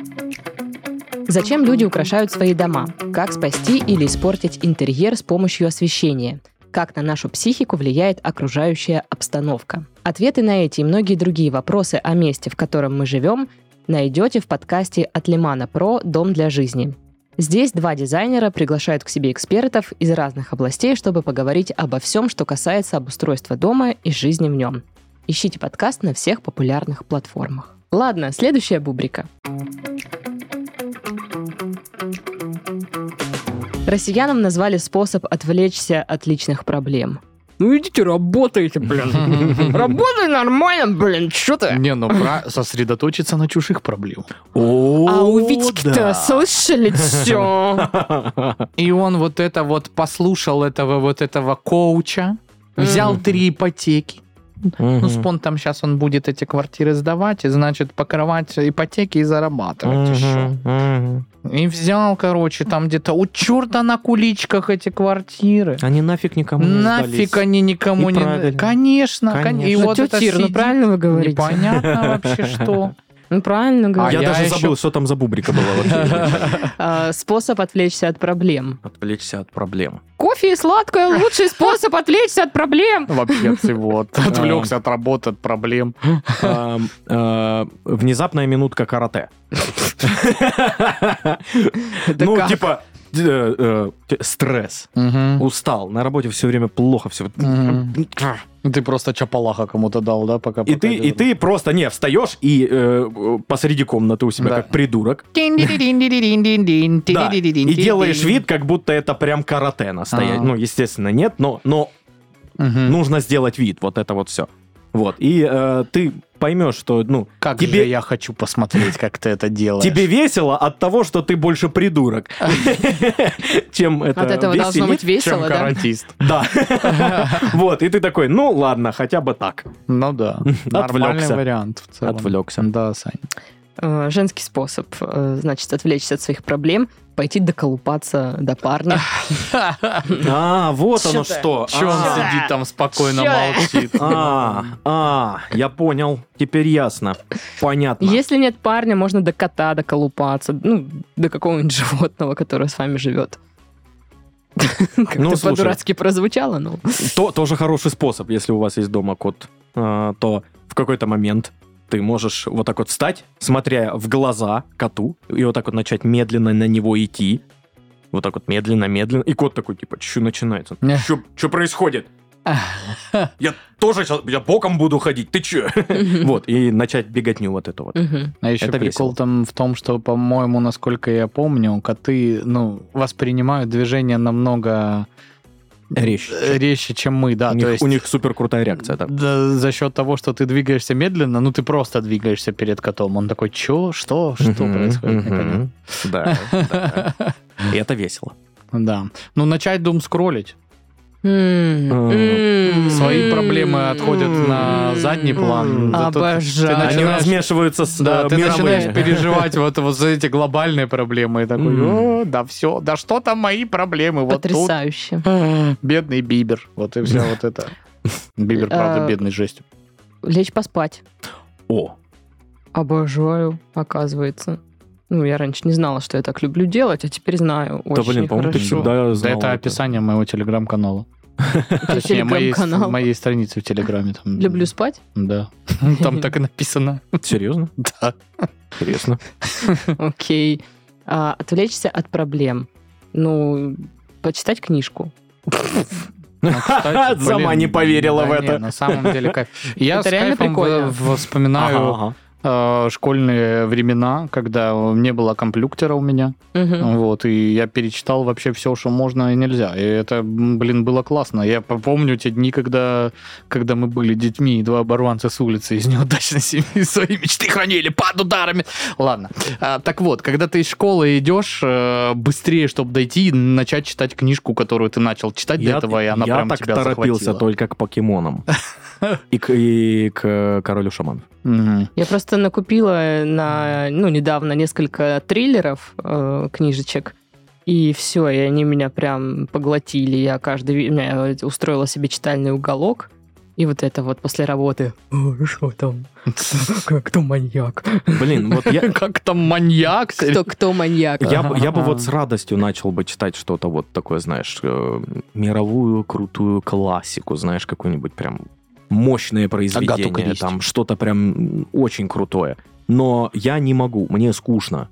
Зачем люди украшают свои дома? Как спасти или испортить интерьер с помощью освещения? Как на нашу психику влияет окружающая обстановка? Ответы на эти и многие другие вопросы о месте, в котором мы живем, найдете в подкасте от Лимана Про «Дом для жизни». Здесь два дизайнера приглашают к себе экспертов из разных областей, чтобы поговорить обо всем, что касается обустройства дома и жизни в нем. Ищите подкаст на всех популярных платформах. Ладно, следующая бубрика. Россиянам назвали способ отвлечься от личных проблем. Ну идите работайте, блин. Работай нормально, блин, что ты? Не, ну про- сосредоточиться на чужих проблемах. О, А у Витьки-то да. слышали все? И он вот это вот послушал этого вот этого коуча, взял Мгм. три ипотеки. Ну, Мгм. спон там сейчас он будет эти квартиры сдавать, и, значит, покрывать ипотеки и зарабатывать еще. Мгм. И взял, короче, там где-то у черта на куличках эти квартиры. Они нафиг никому не Нафиг сдались. они никому И не... правильно. Конечно, Конечно. кон- И Ну, вот тетя это Ира, ну сидит, правильно вы говорите? непонятно вообще что. Ну правильно А говорите. Я, я даже еще- забыл, что там за бубрика была вообще. А, Способ отвлечься от проблем. Отвлечься от проблем. Кофе и сладкое – лучший способ отвлечься от проблем. Вообще от всего. Отвлекся от работы, от проблем. Ам, э, Внезапная минутка карате. Это Ну, как? типа, э, э, т- стресс. Мгм. Устал, на работе все время плохо, все. Мгм. Ты просто чапалаха кому-то дал, да, пока... И ты, и ты просто, не, встаешь и э, посреди комнаты у себя Да. как придурок. Да, и делаешь вид, как будто это прям карате настоящее. Ага. Ну, естественно, нет, но, но Мгм. нужно сделать вид, вот это вот все. Вот, и э, ты поймешь, что, ну, Как тебе- же я хочу посмотреть, как ты это делаешь. тебе весело от того, что ты больше придурок, чем это От этого должно веселит. быть весело, чем да? каратист. Да. Вот, и ты такой, ну ладно, хотя бы так. Ну да. Нормальный Отвлекся. вариант в целом. Отвлекся. Да, Сань. Э, Женский способ, э, значит, отвлечься от своих проблем, пойти доколупаться до парня. А, вот оно Чё ты? что. Че он А. сидит там спокойно Чё? молчит? А, а, я понял. Теперь ясно. Понятно. Если нет парня, можно до кота доколупаться, ну, до какого-нибудь животного, которое с вами живет. Как-то Ну, слушай. по-дурацки прозвучало, но... То, тоже хороший способ, если у вас есть дома кот, а, то в какой-то момент ты можешь вот так вот встать, смотря в глаза коту, и вот так вот начать медленно на него идти. Вот так вот медленно, медленно. И кот такой, типа, что начинается? Не. Что происходит? Я тоже сейчас, я боком буду ходить, ты че? Вот, и начать беготню вот эту вот. Мгм. А еще Это прикол весело. там в том, что, по-моему, насколько я помню, коты, ну, воспринимают движение намного Резче. э, резче, чем мы, да. у, то них, есть у них супер крутая реакция. Да. да, за счет того, что ты двигаешься медленно, ну, ты просто двигаешься перед котом. Он такой, чё? Что? Что Мгм, происходит? мгм. Непонятно. Да, да. И это весело. Да. Ну, начать дум скроллить. М. Свои М. проблемы отходят на задний план. Зато ты- Обожаю. ты Они начинаешь- размешиваются с Да, э, ты мировыми. начинаешь переживать вот, вот за эти глобальные проблемы. И такой, Мгм. о, да все, да что там мои проблемы? Вот тут Потрясающе. бедный Бибер. Вот и все вот это. Бибер, правда, А, бедный жестью. Лечь поспать. О, Обожаю, оказывается. Ну, я раньше не знала, что я так люблю делать, а теперь знаю. да Очень блин, по-моему, ты хорошо. всегда Да знал это описание моего телеграм-канала. Точнее, моей, Телеграм-канал. моей страницы в Телеграме. Там, Люблю спать? Да. Там так и написано. Серьезно? Да. Интересно. Окей. А, отвлечься от проблем. Ну, почитать книжку. Ну, кстати, Сама блин, не поверила да в не, это. На самом деле, кайф. Я Это с реально кайфом прикольно. в- вспоминаю Ага, ага. э, школьные времена, когда не было комплюктера у меня. Мгм. Вот, и я перечитал вообще все, что можно и нельзя. И это, блин, было классно. Я помню те дни, когда, когда мы были детьми, и два оборванца с улицы из неудачной семьи свои мечты хранили под ударами. Ладно. А, так вот, когда ты из школы идешь, э, быстрее, чтобы дойти, начать читать книжку, которую ты начал читать до Я, этого, и она я прям так тебя торопился захватила. только к покемонам. И к, и к королю шаманов. Мгм. Я просто накупила на, ну, недавно несколько триллеров, э, книжечек, и все, и они меня прям поглотили. Я каждый... ви- Я устроила себе читальный уголок, и вот это вот после работы. «О, что там? Как кто маньяк? Блин, вот я, Как там маньяк? Кто, кто маньяк? я, бы- я бы вот с радостью начал бы читать что-то вот такое, знаешь, э, мировую крутую классику, знаешь, какую-нибудь прям мощное произведение, Кристи. там что-то прям очень крутое. Но я не могу, мне скучно.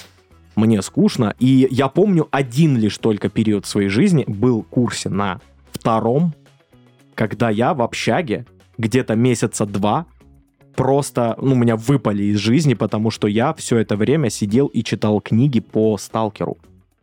Мне скучно, и я помню один лишь только период своей жизни был в курсе на втором, когда я в общаге где-то месяца два просто, ну, меня выпали из жизни, потому что я все это время сидел и читал книги по Сталкеру.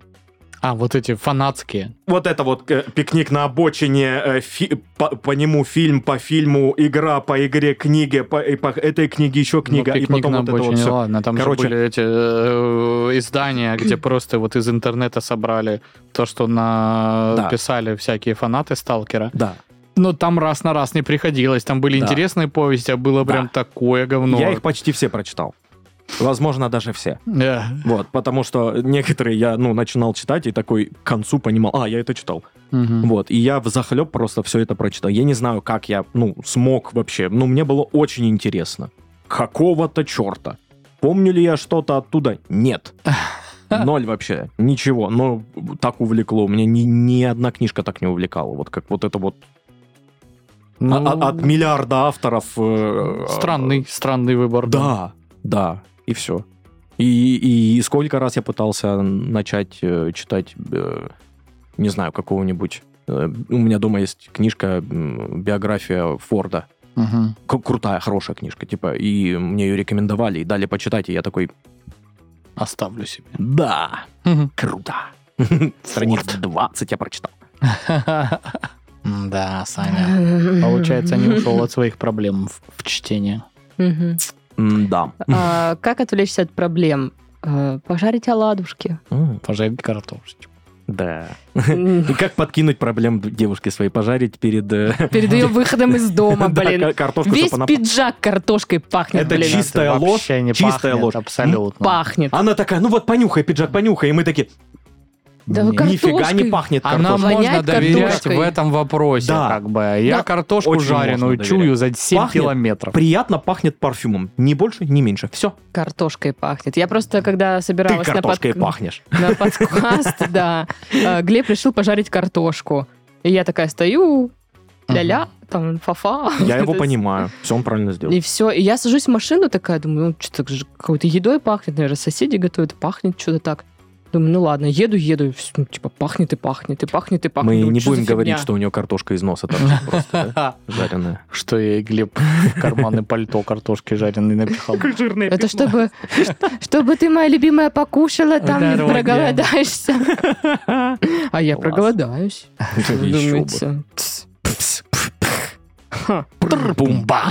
А, вот эти фанатские. Вот это вот э, пикник на обочине, э, фи- по, по нему фильм по фильму, игра по игре, книга по, и по этой книге еще книга, Ну, и пикник потом на вот это вот обочине, все. ладно, там Короче. же были эти э, издания, где просто вот из интернета собрали то, что Да. написали всякие фанаты Сталкера. Да. Но там раз на раз не приходилось. Там были Да. интересные повести, а было Да. прям такое говно. Я их почти все прочитал. Возможно, даже все. Да. Вот, потому что некоторые я, ну, начинал читать и такой к концу понимал, а, я это читал. Мгм. Вот, и я взахлеб просто все это прочитал. Я не знаю, как я, ну, смог вообще, но мне было очень интересно. Какого-то черта. Помню ли я что-то оттуда? Нет. Ноль вообще. Ничего. Но так увлекло. Меня ни, ни одна книжка так не увлекала. Вот как вот это вот Ну, а- а- от миллиарда авторов. э, странный, странный выбор. Да, да, и все. И, и сколько раз я пытался начать э, читать, э, не знаю, какого-нибудь... э, у меня дома есть книжка, м, биография Форда. Мгм. К- крутая, хорошая книжка, типа, и мне ее рекомендовали, и дали почитать, и я такой, Оставлю себе. да, Мгм. круто. Страниц двадцать я прочитал. Да, Саня. Получается, не ушел от своих проблем в, в чтении. Мгм. Да. А как отвлечься от проблем? Э, Пожарить оладушки. Пожарить картошечку. Да. М, И как подкинуть проблем девушке своей, пожарить перед... э, Перед ее выходом из дома, да, блин. ка- картошку, Весь чтоб она... пиджак картошкой пахнет, Это блин. чистая Это ложь, вообще не чистая пахнет, ложь. абсолютно. Пахнет. Она такая, ну вот понюхай, пиджак, понюхай. И мы такие, Да Не- вы картошкой. нифига не пахнет А нам картошкой. Воняет можно доверять картошкой. в этом вопросе, Да. как бы. Я Да. картошку Очень жареную можно чую за семь Пахнет километров. Приятно пахнет парфюмом. Ни больше, ни меньше. Все. Картошкой пахнет. Я просто, когда Ты собиралась на, картошкой подк- пахнешь. на подкаст, да, э, Глеб решил пожарить картошку. И я такая стою, ля-ля, там, фа-фа. Я его Это- понимаю. Все он правильно сделал. И все. И я сажусь в машину такая, думаю, ну, что-то же какой-то едой пахнет, наверное, соседи готовят, пахнет что-то так. Думаю, ну ладно, еду, еду, и всё, ну, типа пахнет и пахнет, и пахнет, и пахнет. Мы Думаю, не что будем за говорить, фигня? что у нее картошка из носа торчит просто, да? Жареная. Что я и Глеб в карманы пальто картошки жареной напихал. Это чтобы, чтобы ты, моя любимая, покушала, там не Здорово, проголодаешься. А я Класс. проголодаюсь. Еще бы. Думаете, тс. Ха. Бумба.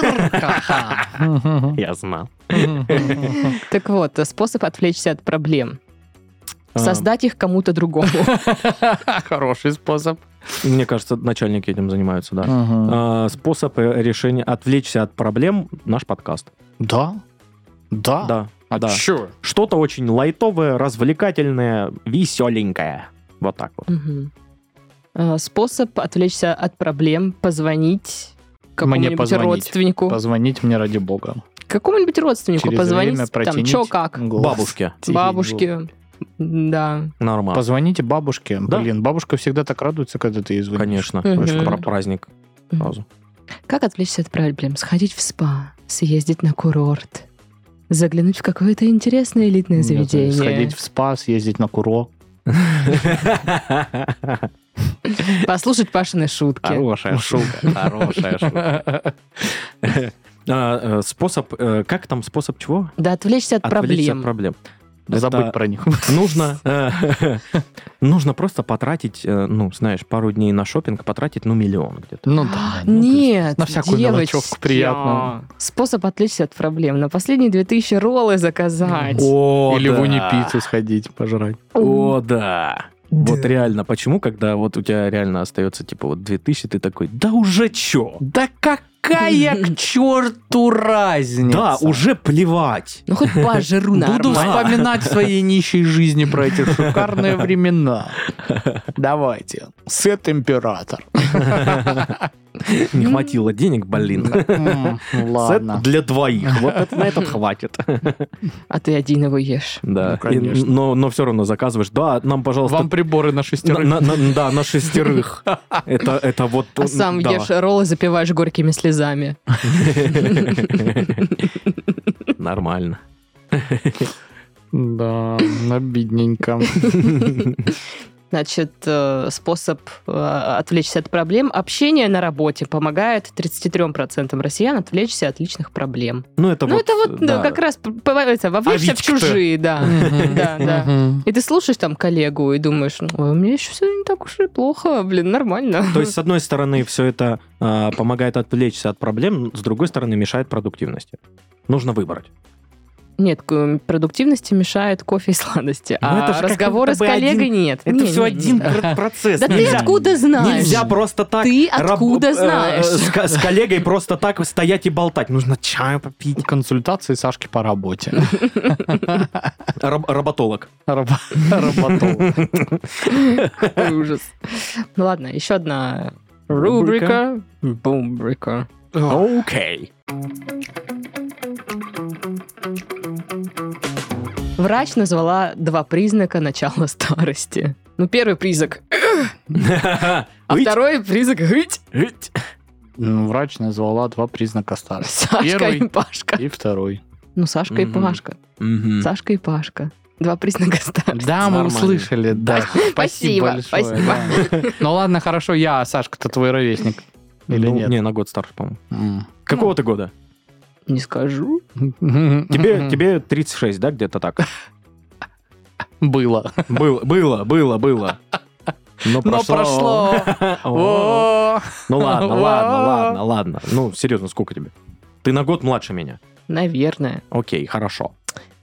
Я знал. Так вот, способ отвлечься от проблем. А, Создать их кому-то другому. Хороший способ. Мне кажется, начальники этим занимаются, да. Мгм. А, Способ э, решения отвлечься от проблем — наш подкаст. Да? Да? Да, А да. чё? Что-то очень лайтовое, развлекательное, веселенькое. Вот так вот. Мгм. А, Способ отвлечься от проблем — позвонить какому-нибудь позвонить. родственнику. Позвонить мне ради бога. Какому-нибудь родственнику Через позвонить, время там, протянуть чё как, голос. Бабушке. Тихий бабушке. Да. Нормально. Позвоните бабушке. Да. Блин, бабушка всегда так радуется, когда ты ей звонишь. Конечно. Мгм. Очень про праздник сразу. Как отвлечься от проблем? Сходить в спа, съездить на курорт, заглянуть в какое-то интересное элитное Нет, заведение. Сходить в спа, съездить на куро. Послушать Пашины шутки. Хорошая шутка. Хорошая шутка. А, э, способ, э, как там способ чего? Да, отвлечься от Отвлечься проблем. от проблем. Забыть Это про них. Нужно, э, нужно просто потратить, э, ну, знаешь, пару дней на шопинг, потратить, ну, миллион где-то. Ну да. ну, Нет, на всякую девочки, мелочевку приятную. Способ отвлечься от проблем. На последние две тысячи роллы заказать. О, Или да. в Уни-пиццу сходить, пожрать. О, да. Вот реально, почему, когда вот у тебя реально остается, типа, вот две тысячи, ты такой, да уже чё? Да какая к черту разница? Да, уже плевать. Ну, хоть пожру Буду нормально. вспоминать в своей нищей жизни про эти шикарные времена. Давайте. Сет император. Не хватило денег, блин. М, Ладно. Сет для двоих. Вот это- на этот хватит. А ты один его ешь. Да. Ну, конечно. И- но, но все равно заказываешь. Да, нам, пожалуйста, Вам приборы на на- шестерых. на- на- да, на шестерых. Это, это вот... А сам да. ешь роллы, запиваешь горькими слезами. Нормально. Да, обидненько. Значит, э, способ э, отвлечься от проблем. Общение на работе помогает тридцати трём процентам россиян отвлечься от личных проблем. Ну, это Ну, вот... это вот да, как раз п- п- это, вовлечься в Овечка-то. чужие, да. Да, да. Мгм. И ты слушаешь там коллегу и думаешь, ну, ой, у меня еще все не так уж и плохо, блин, нормально. То есть, с одной стороны, все это а, помогает отвлечься от проблем, с другой стороны, мешает продуктивности. Нужно выбрать. Нет, к продуктивности мешает кофе и сладости, Ну, а это же как разговоры с будто бы коллегой один- нет. Это Не, все не, один не. пр- процесс. Да ты Нельзя- откуда знаешь? Нельзя просто так... Ты раб- откуда э, знаешь? С, ко- с коллегой просто так стоять и болтать. Нужно чаю попить. Консультации Сашки по работе. Раб- работолог. Раб- Работолог. Какой ужас. Ну ладно, еще одна рубрика. Бумбрика. Окей. Врач назвала два признака начала старости. Ну, первый признак, а второй признак гыть. Ну, Врач назвала два признака старости. Сашка Первый и Пашка. и второй. Ну, Сашка и Мгм. Пашка. Сашка и Пашка. Два признака старости. Да, мы Нормально. услышали, да. Спасибо, большое, спасибо. да. Ну ладно, хорошо, я, а Сашка-то твой ровесник. Или Ну, нет? Не, на год старше, по-моему. М. Какого ты года? Не скажу. Тебе, тебе тридцать шесть, да, где-то так? Было. Было, было, было, было. Но Но прошло. О. О, Ну ладно, О. ладно, ладно, ладно. Ну, серьезно, сколько тебе? Ты на год младше меня. Наверное. Окей, хорошо.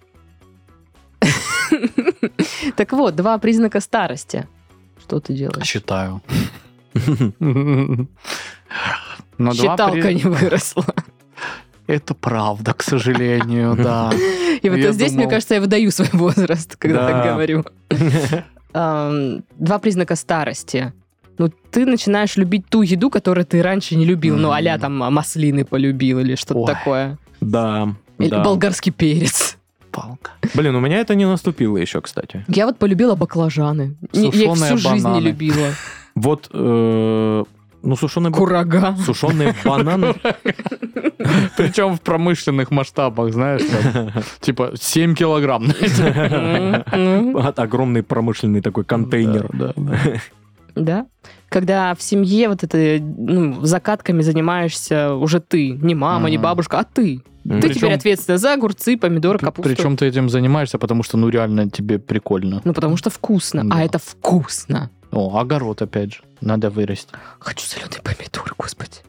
Так вот, два признака старости. Что ты делаешь? Считаю. Но два Считалка при- не выросла. Это правда, к сожалению, да. И вот Я здесь, мне думал- кажется, я выдаю свой возраст, когда Да. так говорю. Ам, Два признака старости. Ну, ты начинаешь любить ту еду, которую ты раньше не любил. Ну, а-ля там маслины полюбил или что-то Ой. такое. Да. Или да. болгарский перец. Палка. Блин, у меня это не наступило еще, кстати. Я вот полюбила баклажаны. Не- Я их Сушеные всю жизнь не бананы. любила. Вот, э, ну, сушеный Курага. Сушеные бананы. Причем в промышленных масштабах, знаешь, там, типа семь килограмм. М, м. Огромный промышленный такой контейнер. Да, да, да. Да. Когда в семье вот это, ну, закатками занимаешься уже ты. Не мама, не Мгм. бабушка, а ты. Мгм. Ты Причем- теперь ответственна за огурцы, помидоры, капусту. Причем ты этим занимаешься, потому что, ну, реально тебе прикольно. Ну, потому что вкусно. Да. А это вкусно. О, огород, опять же, надо вырасти. Хочу соленые помидоры, господи.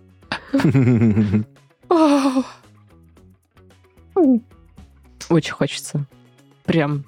Очень хочется. Прям.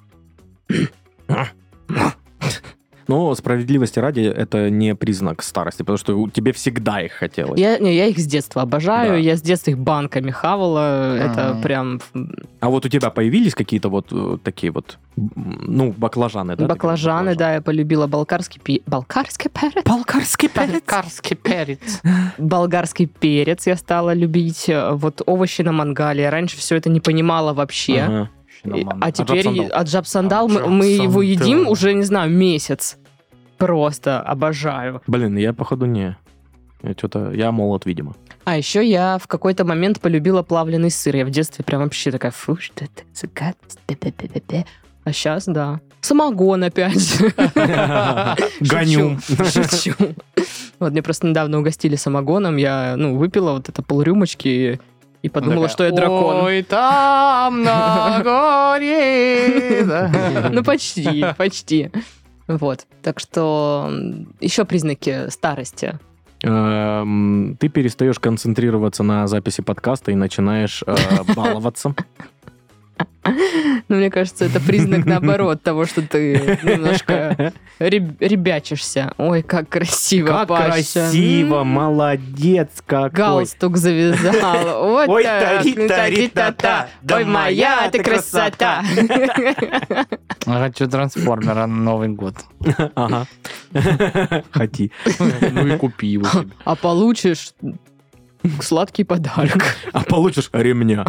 Но справедливости ради, это не признак старости, потому что у- тебе всегда их хотелось. Я, не, я их с детства обожаю. Да. Я с детства их банками хавала. Это Ага. прям А вот у тебя появились какие-то вот э, такие вот, м, ну, баклажаны, да? баклажаны, такие да, я полюбила болгарский перец. Болгарский перец? Болгарский Болгарский перец. Болгарский перец я стала любить. Вот овощи на мангале. Я раньше все это не понимала вообще. Ага. И- А теперь Аджапсандал. аджапсандал, мы, Аджапсандал. мы его едим уже, не знаю, месяц. Просто обожаю. Блин, я, походу, не. Я что-то, я молод, видимо. А еще я в какой-то момент полюбила плавленый сыр. Я в детстве прям вообще такая, фу, что это за гадость, бе-бе-бе-бе-бе». А сейчас, да. Самогон опять же. Гоню. Шучу, шучу. Вот мне просто недавно угостили самогоном. Я, ну, выпила вот это полрюмочки. и подумала, Такая, что я дракон. Ой, там на горе. Да. Ну, почти, почти. Вот. Так что еще признаки старости. Эм, Ты перестаешь концентрироваться на записи подкаста и начинаешь э, баловаться. Ну, мне кажется, это признак, наоборот, того, что ты немножко реб- ребячишься. Ой, как красиво, Как Паша. красиво, М. молодец какой. Галстук завязал. Вот Ой, так. тари, тари, та-та. Да Ой, моя ты красота. Хочу трансформера на Новый год. Ага. Хоти. Ну и купи его себе. А получишь сладкий подарок. А получишь ремня.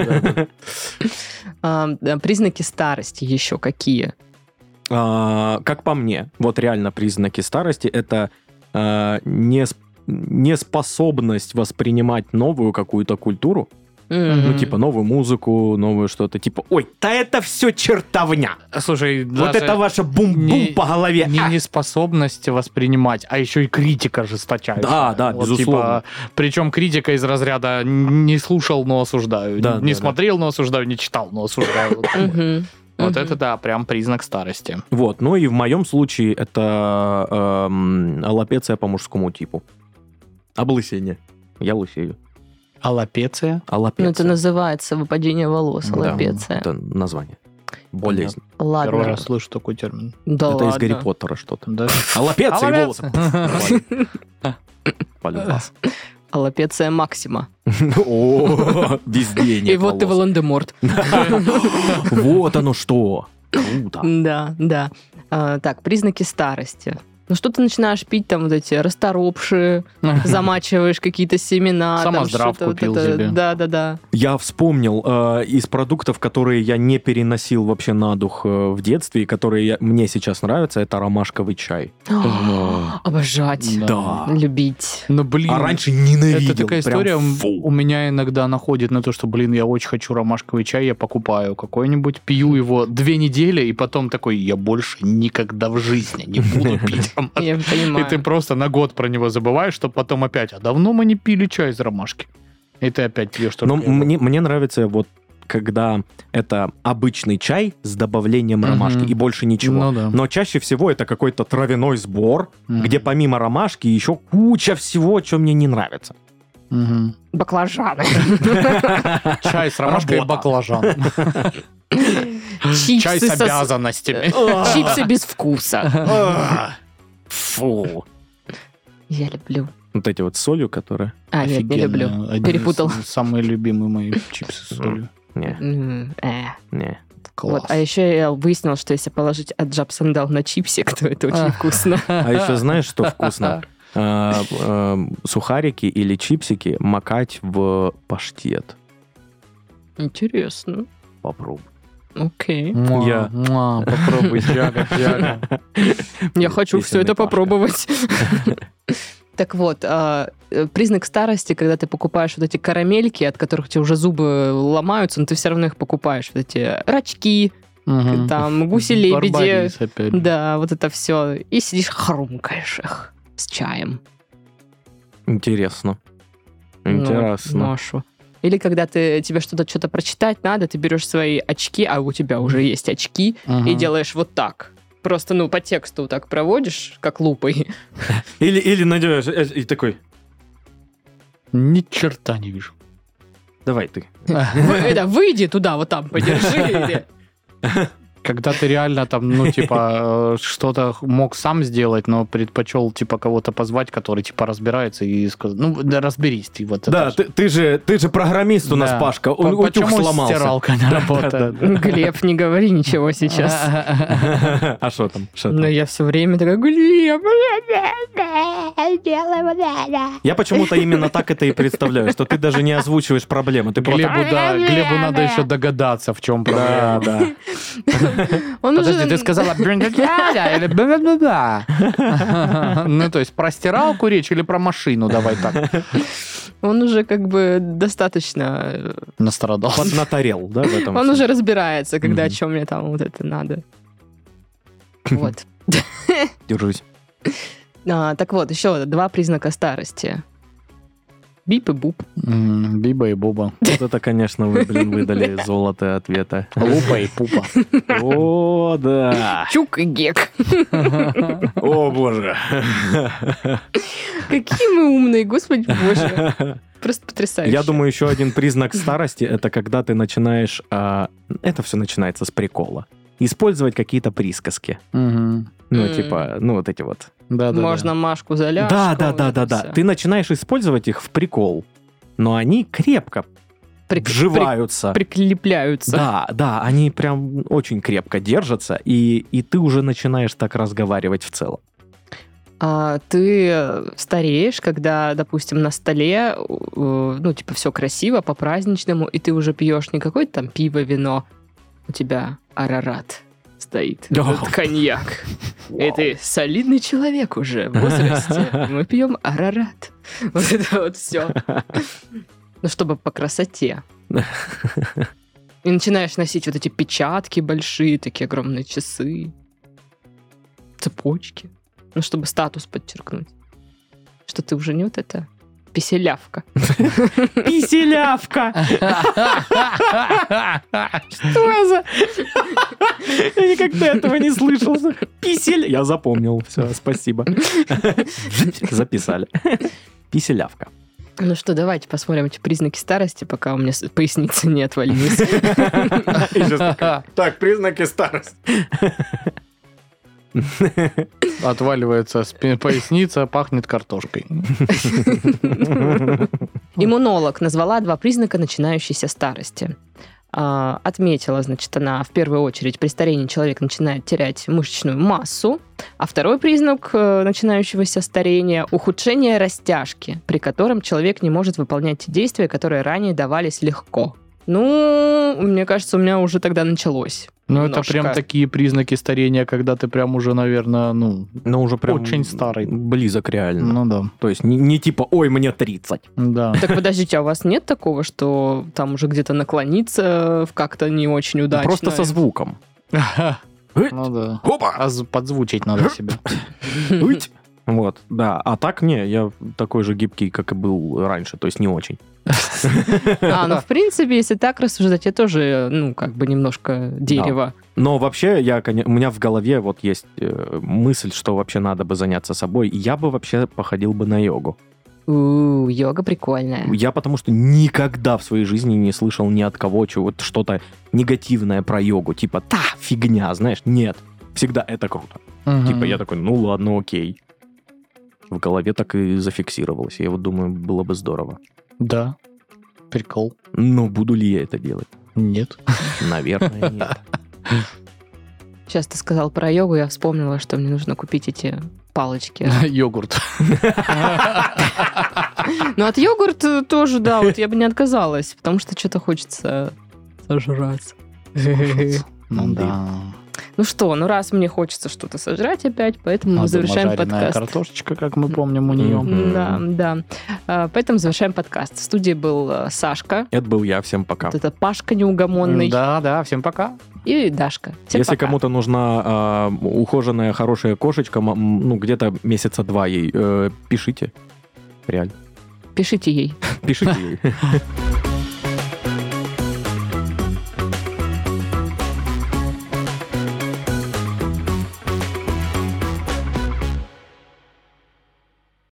А, да, признаки старости еще какие? А, Как по мне, вот реально признаки старости — это а, нес- неспособность воспринимать новую какую-то культуру, М. ну, типа, новую музыку, новую что-то, типа, ой, да это все чертовня. Слушай, Вот даже это ваша бум-бум не- по голове. не А! неспособность воспринимать, а еще и критика жесточайшая. Да, да, безусловно. Причем критика из разряда не слушал, но осуждаю. Да, не да, смотрел, но осуждаю. Не читал, но осуждаю. Вот такое. Мгм. Вот Мгм. это, да, прям признак старости. Вот, ну и в моем случае это эм, аллопеция по мужскому типу. Облысение. Я лысею. Аллопеция? Ну, Аллопеция. это называется выпадение волос, Да, аллопеция. это название. Болезнь. Первый Ладно. раз слышу такой термин. Да это из ладно. Гарри Поттера что-то. Да. Аллопеция и волосы. Аллопеция. Полюбас. Аллопеция Максима. О, везде И нет вот ты волос. Волан-де-Морт. Вот оно что. Круто. Да, да. А, так, признаки старости. Ну что ты начинаешь пить там вот эти расторопшие, замачиваешь какие-то семена. там Самоздрав что-то вот купил это. себе. Да, да, да. Я вспомнил э, из продуктов, которые я не переносил вообще на дух э, в детстве, и которые я- мне сейчас нравятся, это ромашковый чай. Обожать. Да. Любить. Ну, блин. А раньше ненавидел. Это такая прям история, м, фу. у меня иногда находит на то, что, блин, я очень хочу ромашковый чай, я покупаю какой-нибудь, пью его две недели, и потом такой, я больше никогда в жизни не буду пить ромашковый. Я И понимаю. ты просто на год про него забываешь, чтобы потом опять, а давно мы не пили чай из ромашки. И ты опять пьешь только Но его. мне, мне нравится вот когда это обычный чай с добавлением Мгм. ромашки и больше ничего. Ну да. Но чаще всего это какой-то травяной сбор, Мгм. где помимо ромашки еще куча всего, что мне не нравится. Мгм. Баклажаны. Чай с ромашкой и Работа. баклажан. Чай с Чипсы со- обязанностями. Чипсы без вкуса. Фу. Я люблю. Вот эти вот с солью, которые... А, нет, не Офигенно. люблю. Один Перепутал. из самые любимые мои чипсы с солью. Не, М, э. не. Класс. Вот. А еще я выяснила, что если положить аджап сандал на чипсик, то это очень вкусно. А еще знаешь, что вкусно? А, а, Сухарики или чипсики макать в паштет. Интересно. Попробуй. Окей. Муа, Я- муа, попробуй, джага, джага. Я хочу все Песенный это Пашка. попробовать. Так вот, а, э, признак старости, когда ты покупаешь вот эти карамельки, от которых тебе уже зубы ломаются, но ты все равно их покупаешь. Вот эти рачки, Мгм. там, гуси-лебеди. Барбарис опять. Да, вот это все. И сидишь, хрумкаешь их с чаем. Интересно. Интересно. Ношу. Или когда ты, тебе что-то что-то прочитать надо, ты берешь свои очки, а у тебя уже есть очки, Мгм. и делаешь вот так. Просто, ну, по тексту вот так проводишь, как лупой. Или, или надеваешь э, и такой, Ни черта не вижу. давай ты. Вы- это, выйди туда, вот там, подержи. или- Когда ты реально там, ну, типа, э, что-то мог сам сделать, но предпочел, типа, кого-то позвать, который, типа, разбирается и сказать, ну, да разберись ты вот Да, это. ты, ты же, ты же программист у нас, Да. Пашка. Он По- утюг Почему сломался. стиралка не работает? Глеб, не говори ничего сейчас. А что там? Что Но там? я все время такая, Глеб, Я почему-то именно так это и представляю, что ты даже не озвучиваешь проблемы. Ты просто... Глебу, да, Глебу надо еще догадаться, в чем Да, проблема. да. он Подожди, уже... ты сказала «бля-бля-бля» или «бля-бля-бля». Ну, то есть про стиралку речь или про машину? Давай так. Он уже как бы достаточно... э, Настрадался. Поднаторел, да, в этом Он всем? уже разбирается, когда о Мгм. чем мне там вот это надо. Вот. Держусь. А, так вот, еще два признака старости. Бип и буп. М, Биба и Боба. Вот это, конечно, вы, блин, выдали золото ответа. Лупа и Пупа. О, да. Чук и Гек. О, боже. Какие мы умные, господи боже. Просто потрясающе. Я думаю, еще один признак старости — это когда ты начинаешь... а, это все начинается с прикола. Использовать какие-то присказки. Мгм. Ну, М. типа, ну, вот эти вот. Да-да-да. Можно Машку за ляжку. Да, да, да, вот да, это да. всё. Ты начинаешь использовать их в прикол, но они крепко Прик- вживаются. прик- Прикрепляются. Да, да, они прям очень крепко держатся, и, и ты уже начинаешь так разговаривать в целом. А ты стареешь, когда, допустим, на столе, э, ну, типа, все красиво, по-праздничному, и ты уже пьешь не какое-то там пиво, вино, у тебя арарат стоит, Да. этот коньяк. И ты солидный человек уже в возрасте. Мы пьем арарат. Вот это вот все. Ну, чтобы по красоте. И начинаешь носить вот эти печатки большие, такие огромные часы, цепочки. Ну, чтобы статус подчеркнуть. Что ты уже не вот это писелявка. Писелявка! Что за... Я никогда этого не слышал. Писель... Я запомнил. Все, спасибо. Записали. Писелявка. Ну что, давайте посмотрим эти признаки старости, пока у меня с- поясница не отвалилась. Так, признаки старости. Отваливается спи- поясница, пахнет картошкой. Иммунолог назвала два признака начинающейся старости. А, Отметила, значит, она в первую очередь при старении человек начинает терять мышечную массу, а второй признак э, начинающегося старения – ухудшение растяжки, при котором человек не может выполнять те действия, которые ранее давались легко. Ну, мне кажется, у меня уже тогда началось. Ну, это Немножко. прям такие признаки старения, когда ты прям уже, наверное, ну, Но уже прям... Очень старый. Близок реально. ну да, То есть не, не типа, ой, мне тридцать. да. Так подождите, а у вас нет такого, что там уже где-то наклониться в как-то не очень удачно? Просто со звуком. Ну да. Опа! А з- подзвучить надо себя. Уть. Вот, да. А так не, я такой же гибкий, как и был раньше, то есть не очень. А, ну, в принципе, если так рассуждать, я тоже, ну, как бы немножко дерево. Но вообще, я, коне- у меня в голове вот есть э, мысль, что вообще надо бы заняться собой. И я бы вообще походил бы на йогу. У, йога прикольная. Я потому что никогда в своей жизни не слышал ни от кого чего- вот что-то негативное про йогу. Типа, та, фигня, знаешь. Нет, всегда это круто. Типа я такой, ну ладно, окей. В голове так и зафиксировалось. Я вот думаю, было бы здорово. Да. Прикол. Но буду ли я это делать? Нет. Наверное, нет. Сейчас ты сказал про йогу, я вспомнила, что мне нужно купить эти палочки. Йогурт. Ну, от йогурта тоже, да, вот я бы не отказалась, потому что что-то хочется сожрать. Ну да. Ну что, ну раз мне хочется что-то сожрать опять, поэтому мы А дома завершаем жареная подкаст. картошечка, как мы помним у нее. Мгм. Да, да. А, Поэтому завершаем подкаст. В студии был э, Сашка, Это был я. Всем пока. вот это Пашка неугомонный, Да, да, всем пока. и Дашка. Всем Если пока. кому-то нужна а, ухоженная, хорошая кошечка, м, ну, где-то месяца два ей, э, пишите. Реально. Пишите ей. Пишите ей.